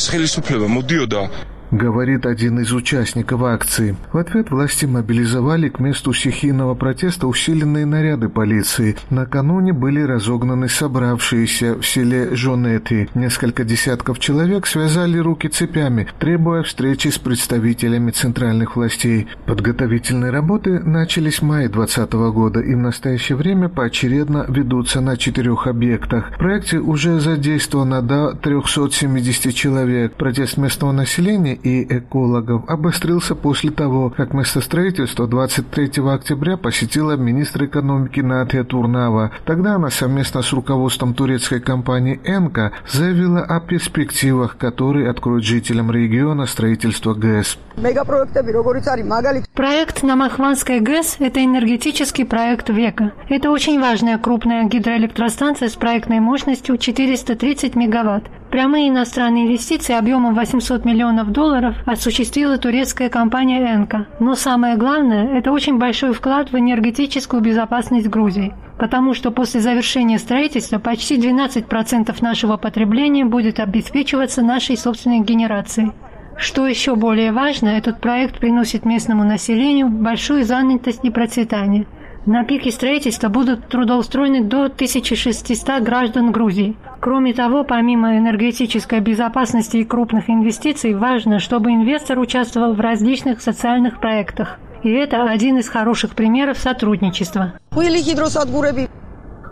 Говорит один из участников акции. В ответ власти мобилизовали к месту стихийного протеста усиленные наряды полиции. Накануне были разогнаны собравшиеся в селе Жонети. Несколько десятков человек связали руки цепями, требуя встречи с представителями центральных властей. Подготовительные работы начались в мае двадцатого года и в настоящее время поочередно ведутся на четырех объектах. В проекте уже задействовано до трехсот семидесяти человек. Протест местного населения и экологов обострился после того, как место строительства двадцать третьего октября посетила министр экономики Натья Турнава. Тогда она совместно с руководством турецкой компании «Энка» заявила о перспективах, которые откроют жителям региона строительство ГЭС. Проект на Махванской ГЭС – это энергетический проект века. Это очень важная крупная гидроэлектростанция с проектной мощностью четыреста тридцать мегаватт. Прямые иностранные инвестиции объемом восемьсот миллионов долларов осуществила турецкая компания «Энка». Но самое главное – это очень большой вклад в энергетическую безопасность Грузии. Потому что после завершения строительства почти двенадцать процентов нашего потребления будет обеспечиваться нашей собственной генерацией. Что еще более важно, этот проект приносит местному населению большую занятость и процветание. На пике строительства будут трудоустроены до тысячи шестисот граждан Грузии. Кроме того, помимо энергетической безопасности и крупных инвестиций, важно, чтобы инвестор участвовал в различных социальных проектах. И это один из хороших примеров сотрудничества.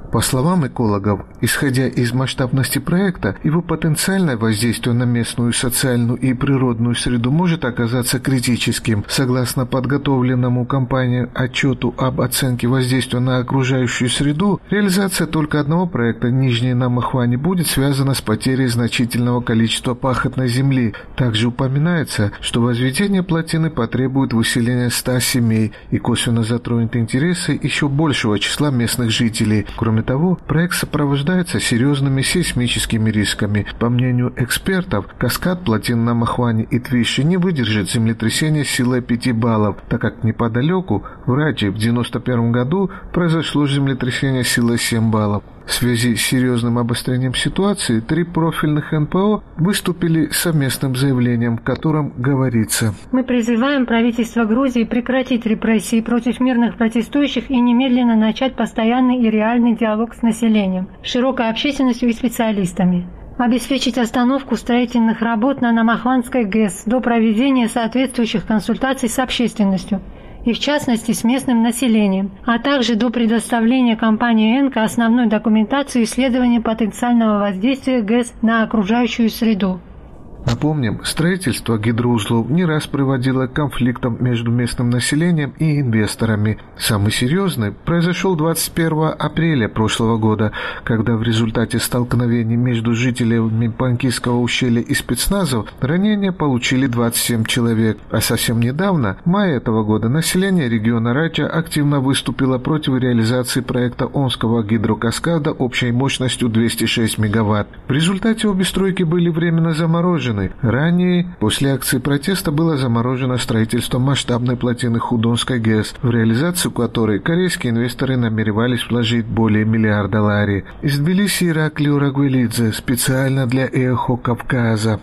По словам экологов, исходя из масштабности проекта, его потенциальное воздействие на местную социальную и природную среду может оказаться критическим. Согласно подготовленному компанией отчету об оценке воздействия на окружающую среду, реализация только одного проекта Нижней на Махване будет связана с потерей значительного количества пахотной земли. Также упоминается, что возведение плотины потребует выселения ста семей и косвенно затронет интересы еще большего числа местных жителей. Кроме того, проект сопровождается серьезными сейсмическими рисками. По мнению экспертов, каскад плотин на Махване и Твише не выдержит землетрясения силой пяти баллов, так как неподалеку, в Раче, в девяносто первом году произошло землетрясение силой семь баллов. В связи с серьезным обострением ситуации три профильных эн пэ о выступили с совместным заявлением, в котором говорится: мы призываем правительство Грузии прекратить репрессии против мирных протестующих и немедленно начать постоянный и реальный диалог с населением, широкой общественностью и специалистами. Обеспечить остановку строительных работ на Намахванской ГЭС до проведения соответствующих консультаций с общественностью, и в частности с местным населением, а также до предоставления компании «Энко» основной документации исследования потенциального воздействия ГЭС на окружающую среду. Напомним, строительство гидроузлов не раз приводило к конфликтам между местным населением и инвесторами. Самый серьезный произошел двадцать первого апреля прошлого года, когда в результате столкновений между жителями Панкийского ущелья и спецназов ранения получили двадцать семь человек. А совсем недавно, в мае этого года, население региона Рача активно выступило против реализации проекта Омского гидрокаскада общей мощностью двести шесть мегаватт. В результате обе стройки были временно заморожены. Ранее, после акции протеста, было заморожено строительство масштабной плотины Худонской ГЭС, в реализацию которой корейские инвесторы намеревались вложить более миллиарда лари. Из Тбилиси Ираклий Урагвелидзе, специально для «Эхо Кавказа».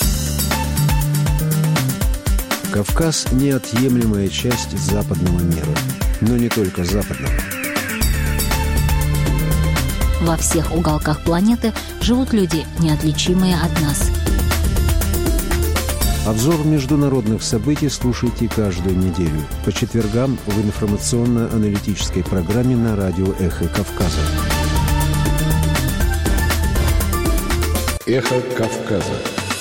Кавказ – неотъемлемая часть западного мира, но не только западного. Во всех уголках планеты живут люди, неотличимые от нас. Обзор международных событий слушайте каждую неделю по четвергам в информационно-аналитической программе на радио «Эхо Кавказа». «Эхо Кавказа».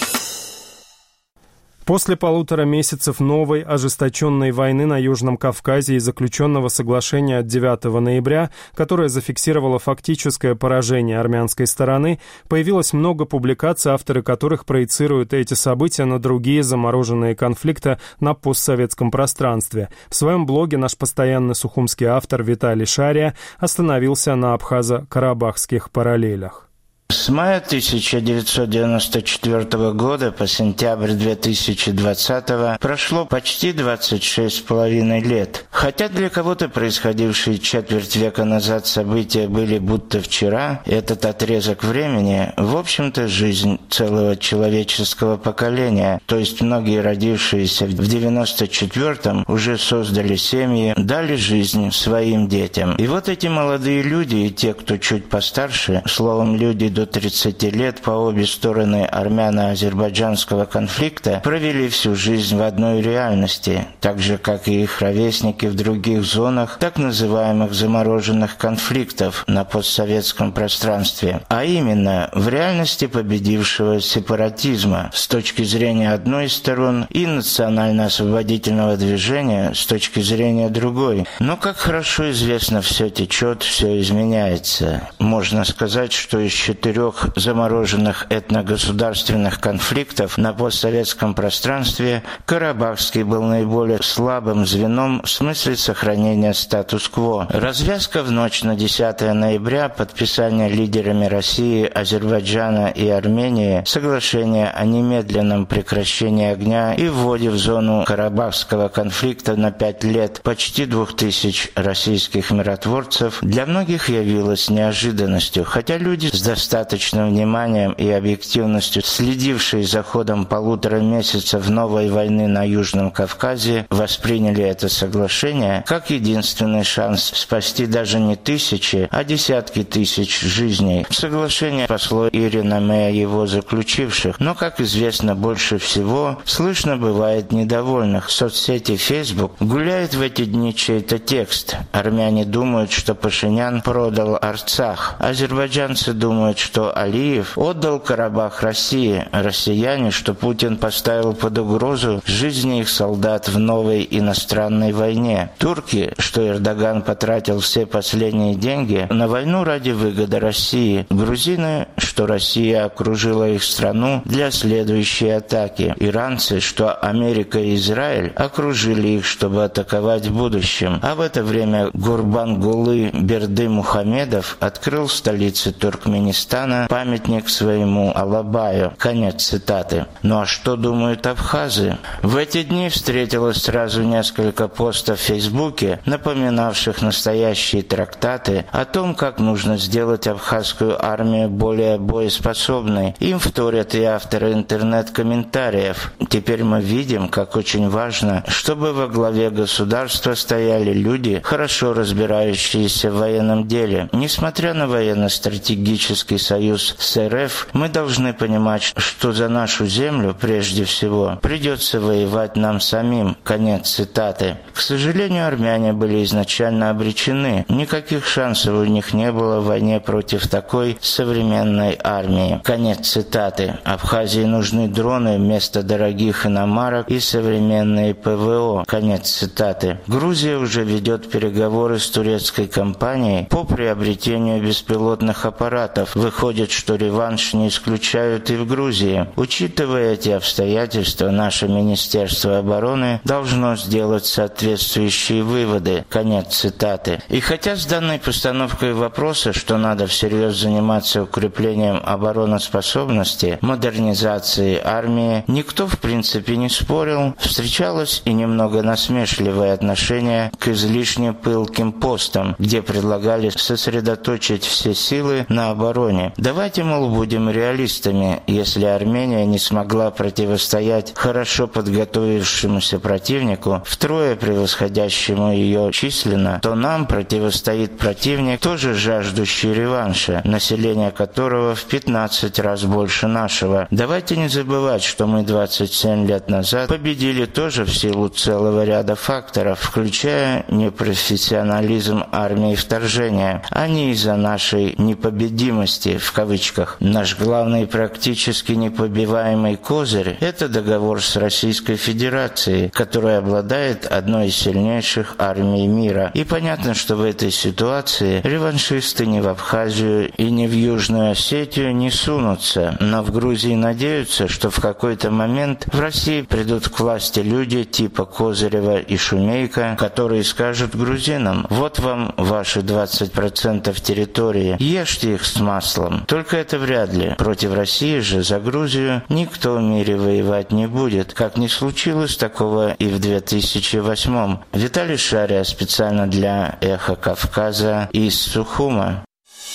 После полутора месяцев новой ожесточенной войны на Южном Кавказе и заключенного соглашения от девятого ноября, которое зафиксировало фактическое поражение армянской стороны, появилось много публикаций, авторы которых проецируют эти события на другие замороженные конфликты на постсоветском пространстве. В своем блоге наш постоянный сухумский автор Виталий Шария остановился на абхазо-карабахских параллелях. С мая тысяча девятьсот девяносто четвёртого года по сентябрь две тысячи двадцатого прошло почти двадцать шесть с половиной лет. Хотя для кого-то происходившие четверть века назад события были будто вчера, этот отрезок времени, в общем-то, жизнь целого человеческого поколения, то есть многие, родившиеся в девяносто четвёртом, уже создали семьи, дали жизнь своим детям. И вот эти молодые люди и те, кто чуть постарше, словом, люди до тридцати лет по обе стороны армяно-азербайджанского конфликта, провели всю жизнь в одной реальности, так же, как и их ровесники в других зонах так называемых замороженных конфликтов на постсоветском пространстве, а именно в реальности победившего сепаратизма с точки зрения одной из сторон и национально-освободительного движения с точки зрения другой. Но, как хорошо известно, все течет, все изменяется. Можно сказать, что из четырех замороженных этногосударственных конфликтов на постсоветском пространстве Карабахский был наиболее слабым звеном в смысле сохранения статус-кво. Развязка в ночь на десятое ноября, подписание лидерами России, Азербайджана и Армении соглашения о немедленном прекращении огня и вводе в зону Карабахского конфликта на пять лет почти двух тысяч российских миротворцев, для многих явилась неожиданностью, хотя люди с достаточно достаточным вниманием и объективностью следившие за ходом полутора месяцев новой войны на Южном Кавказе, восприняли это соглашение как единственный шанс спасти даже не тысячи, а десятки тысяч жизней. Соглашение спасло и реноме его заключивших, но, как известно, больше всего слышно бывает недовольных. В соцсети Facebook гуляет в эти дни чей-то текст. Армяне думают, что Пашинян продал Арцах. Азербайджанцы думают, что Алиев отдал Карабах России. Россияне, что Путин поставил под угрозу жизни их солдат в новой иностранной войне. Турки, что Эрдоган потратил все последние деньги на войну ради выгоды России. Грузины, что Россия окружила их страну для следующей атаки. Иранцы, что Америка и Израиль окружили их, чтобы атаковать в будущем. А в это время Гурбангулы Берды Мухамедов открыл в столице Туркменистана памятник своему Алабаю. Конец цитаты. Ну а что думают абхазы? В эти дни встретилось сразу несколько постов в Фейсбуке, напоминавших настоящие трактаты о том, как нужно сделать абхазскую армию более боеспособной. Им вторят и авторы интернет-комментариев. Теперь мы видим, как очень важно, чтобы во главе государства стояли люди, хорошо разбирающиеся в военном деле. Несмотря на военно-стратегический союз с РФ, мы должны понимать, что за нашу землю, прежде всего, придется воевать нам самим. Конец цитаты. К сожалению, армяне были изначально обречены. Никаких шансов у них не было в войне против такой современной армии. Конец цитаты. Абхазии нужны дроны вместо дорогих иномарок и современные ПВО. Конец цитаты. Грузия уже ведет переговоры с турецкой компанией по приобретению беспилотных аппаратов. Выходит, что реванш не исключают и в Грузии. Учитывая эти обстоятельства, наше Министерство обороны должно сделать соответствующие выводы. Конец цитаты. И хотя с данной постановкой вопроса, что надо всерьез заниматься укреплением обороноспособности, модернизацией армии, никто в принципе не спорил, встречалось и немного насмешливое отношение к излишне пылким постам, где предлагали сосредоточить все силы на обороне. Давайте, мол, будем реалистами. Если Армения не смогла противостоять хорошо подготовившемуся противнику, втрое превосходящему ее численно, то нам противостоит противник, тоже жаждущий реванша, население которого в пятнадцать раз больше нашего. Давайте не забывать, что мы двадцать семь лет назад победили тоже в силу целого ряда факторов, включая непрофессионализм армии вторжения, а не из-за нашей «непобедимости» в кавычках. Наш главный практически непробиваемый козырь – это договор с Российской Федерацией, которая обладает одной из сильнейших армий мира. И понятно, что в этой ситуации реваншисты ни в Абхазию и ни в Южную Осетию не сунутся, но в Грузии надеются, что в какой-то момент в России придут к власти люди типа Козырева и Шумейко, которые скажут грузинам: вот вам ваши двадцать процентов территории, ешьте их с маслом. Только это вряд ли. Против России же за Грузию никто в мире воевать не будет, как не случилось такого и в две тысячи восьмом. Виталий Шария специально для «Эхо Кавказа» из Сухума.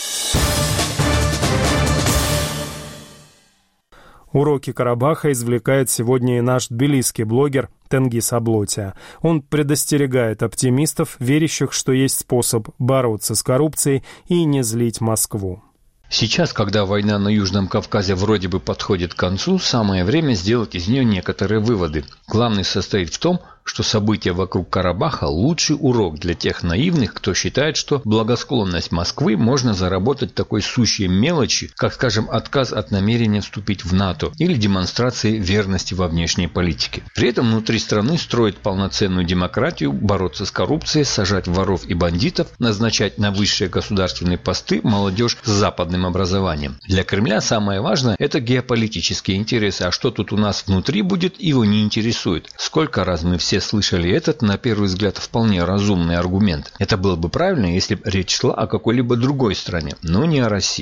Уроки Карабаха извлекает сегодня и наш тбилисский блогер Тенгиз Аблотия. Он предостерегает оптимистов, верящих, что есть способ бороться с коррупцией и не злить Москву. Сейчас, когда война на Южном Кавказе вроде бы подходит к концу, самое время сделать из нее некоторые выводы. Главный состоит в том, что события вокруг Карабаха – лучший урок для тех наивных, кто считает, что благосклонность Москвы можно заработать такой сущей мелочи, как, скажем, отказ от намерения вступить в НАТО или демонстрации верности во внешней политике. При этом внутри страны строить полноценную демократию, бороться с коррупцией, сажать воров и бандитов, назначать на высшие государственные посты молодежь с западным образованием. Для Кремля самое важное – это геополитические интересы, а что тут у нас внутри будет, его не интересует. Сколько раз мы все слышали этот, на первый взгляд, вполне разумный аргумент. Это было бы правильно, если бы речь шла о какой-либо другой стране, но не о России.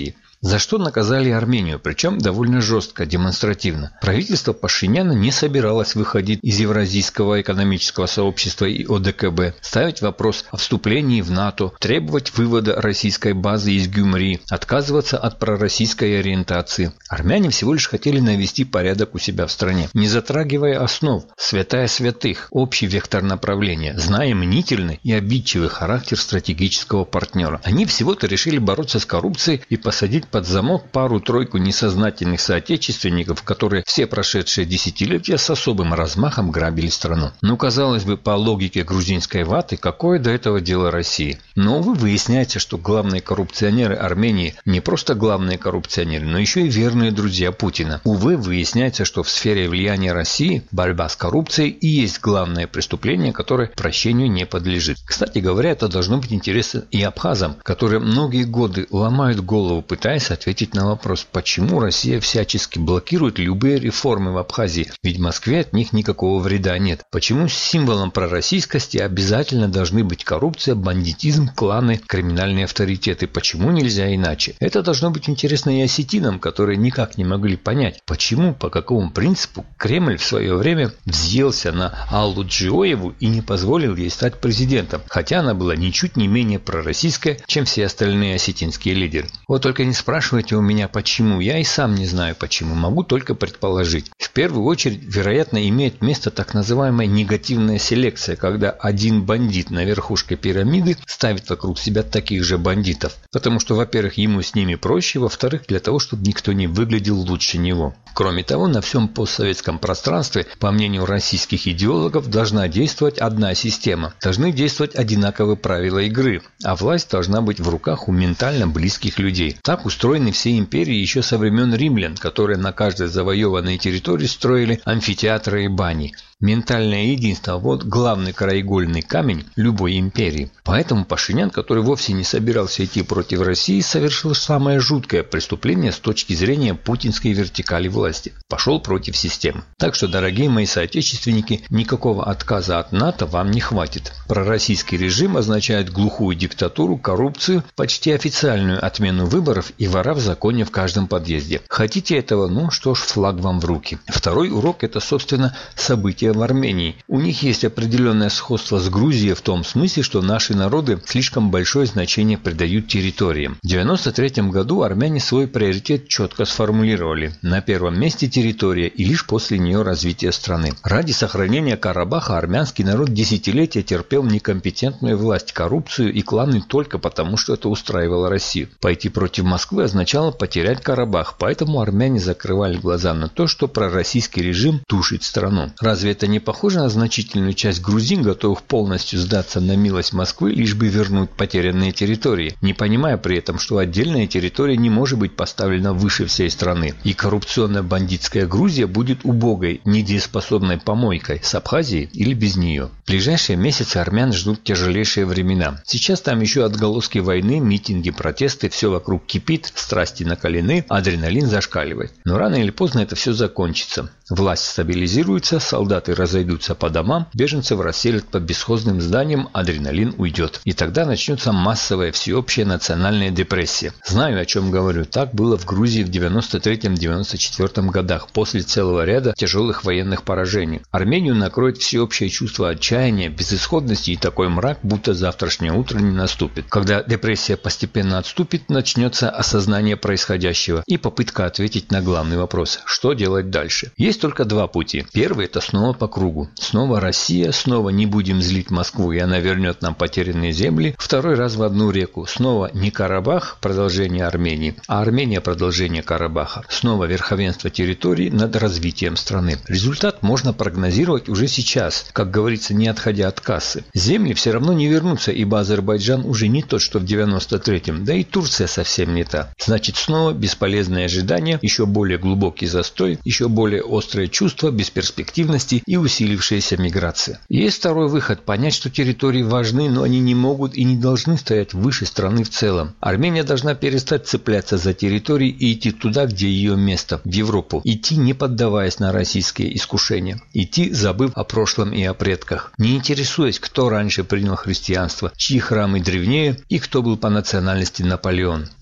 За что наказали Армению, причем довольно жестко, демонстративно. Правительство Пашиняна не собиралось выходить из Евразийского экономического сообщества и О Дэ Ка Бэ, ставить вопрос о вступлении в НАТО, требовать вывода российской базы из Гюмри, отказываться от пророссийской ориентации. Армяне всего лишь хотели навести порядок у себя в стране, не затрагивая основ, святая святых, общий вектор направления, зная мнительный и обидчивый характер стратегического партнера. Они всего-то решили бороться с коррупцией и посадить под замок пару-тройку несознательных соотечественников, которые все прошедшие десятилетия с особым размахом грабили страну. Ну, казалось бы, по логике грузинской ваты, какое до этого дело России? Но вы выясняете, что главные коррупционеры Армении не просто главные коррупционеры, но еще и верные друзья Путина. Увы, выясняется, что в сфере влияния России борьба с коррупцией и есть главное преступление, которое прощению не подлежит. Кстати говоря, это должно быть интересно и абхазам, которые многие годы ломают голову, пытаясь ответить на вопрос, почему Россия всячески блокирует любые реформы в Абхазии, ведь в Москве от них никакого вреда нет. Почему символом пророссийскости обязательно должны быть коррупция, бандитизм, кланы, криминальные авторитеты? Почему нельзя иначе? Это должно быть интересно и осетинам, которые никак не могли понять, почему, по какому принципу Кремль в свое время взъелся на Аллу Джиоеву и не позволил ей стать президентом, хотя она была ничуть не менее пророссийская, чем все остальные осетинские лидеры. Вот только не спрашивайте у меня почему, я и сам не знаю почему, могу только предположить. В первую очередь, вероятно, имеет место так называемая негативная селекция, когда один бандит на верхушке пирамиды ставит вокруг себя таких же бандитов, потому что, во-первых, ему с ними проще, во-вторых, для того, чтобы никто не выглядел лучше него. Кроме того, на всем постсоветском пространстве, по мнению российских идеологов, должна действовать одна система, должны действовать одинаковые правила игры, а власть должна быть в руках у ментально близких людей. Так устроены все империи еще со времен римлян, которые на каждой завоеванной территории строили амфитеатры и бани. Ментальное единство – вот главный краеугольный камень любой империи. Поэтому Пашинян, который вовсе не собирался идти против России, совершил самое жуткое преступление с точки зрения путинской вертикали власти. Пошел против системы. Так что, дорогие мои соотечественники, никакого отказа от НАТО вам не хватит. Пророссийский режим означает глухую диктатуру, коррупцию, почти официальную отмену выборов и вора в законе в каждом подъезде. Хотите этого? Ну что ж, флаг вам в руки. Второй урок – это, собственно, события в Армении. У них есть определенное сходство с Грузией в том смысле, что наши народы слишком большое значение придают территориям. В девяносто третьем году армяне свой приоритет четко сформулировали. На первом месте территория и лишь после нее развитие страны. Ради сохранения Карабаха армянский народ десятилетия терпел некомпетентную власть, коррупцию и кланы только потому, что это устраивало Россию. Пойти против Москвы означало потерять Карабах, поэтому армяне закрывали глаза на то, что пророссийский режим тушит страну. Разве это не похоже на значительную часть грузин, готовых полностью сдаться на милость Москвы, лишь бы вернуть потерянные территории, не понимая при этом, что отдельная территория не может быть поставлена выше всей страны, и коррупционная бандитская Грузия будет убогой, недееспособной помойкой с Абхазией или без нее. В ближайшие месяцы армян ждут тяжелейшие времена. Сейчас там еще отголоски войны, митинги, протесты, все вокруг кипит, страсти накалены, адреналин зашкаливает. Но рано или поздно это все закончится. Власть стабилизируется, солдаты разойдутся по домам, беженцев расселят по бесхозным зданиям, адреналин уйдет. И тогда начнется массовая всеобщая национальная депрессия. Знаю, о чем говорю. Так было в Грузии в девяносто третьем — девяносто четвёртом годах, после целого ряда тяжелых военных поражений. Армению накроет всеобщее чувство отчаяния, безысходности и такой мрак, будто завтрашнее утро не наступит. Когда депрессия постепенно отступит, начнется осознание происходящего и попытка ответить на главный вопрос – что делать дальше. Есть только два пути. Первый – это снова по кругу. Снова Россия, снова не будем злить Москву, и она вернет нам потерянные земли. Второй раз в одну реку. Снова не Карабах, продолжение Армении, а Армения – продолжение Карабаха. Снова верховенство территорий над развитием страны. Результат можно прогнозировать уже сейчас, как говорится, не отходя от кассы. Земли все равно не вернутся, ибо Азербайджан уже не тот, что в девяносто третьем, да и Турция совсем не та. Значит, снова бесполезные ожидания, еще более глубокий застой, еще более острое чувство бесперспективности и усилившаяся миграция. Есть второй выход – понять, что территории важны, но они не могут и не должны стоять выше страны в целом. Армения должна перестать цепляться за территории и идти туда, где ее место, в Европу. Идти, не поддаваясь на российские искушения. Идти, забыв о прошлом и о предках. Не интересуясь, кто раньше принял христианство, чьи храмы древнее и кто был по национальности Наполеон. Так к черту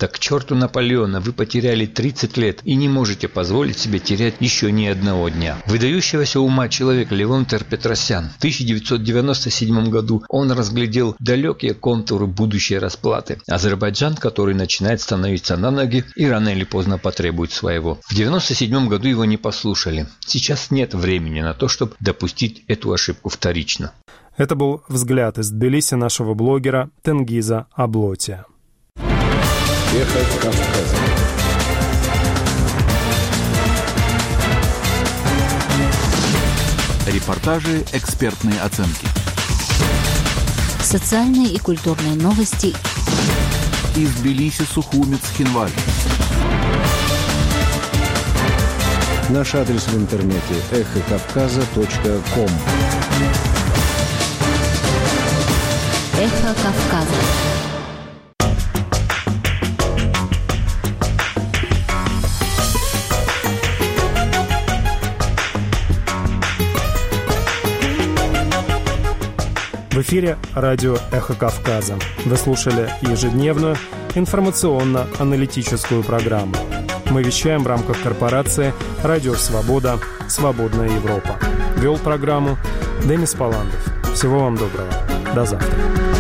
смертью Наполеона вы потеряли тридцать лет и не можете позволить себе терять еще ни одного дня. Выдающегося ума человека Левон Тер-Петросян. В тысяча девятьсот девяносто седьмом году он разглядел далекие контуры будущей расплаты. Азербайджан, который начинает становиться на ноги и рано или поздно потребует своего. В девяносто седьмом году его не послушали. Сейчас нет времени на то, чтобы допустить эту ошибку вторично. Это был взгляд из Тбилиси нашего блогера Тенгиза Аблотия. Эхо Кавказа. Репортажи, экспертные оценки. Социальные и культурные новости. Из Тбилиси, Сухуми, Цхинваль. Наш адрес в интернете эхо кавказа точка ком. Эхо Кавказа. В эфире радио «Эхо Кавказа». Вы слушали ежедневную информационно-аналитическую программу. Мы вещаем в рамках корпорации «Радио Свобода. Свободная Европа». Вел программу Денис Паландов. Всего вам доброго. До завтра.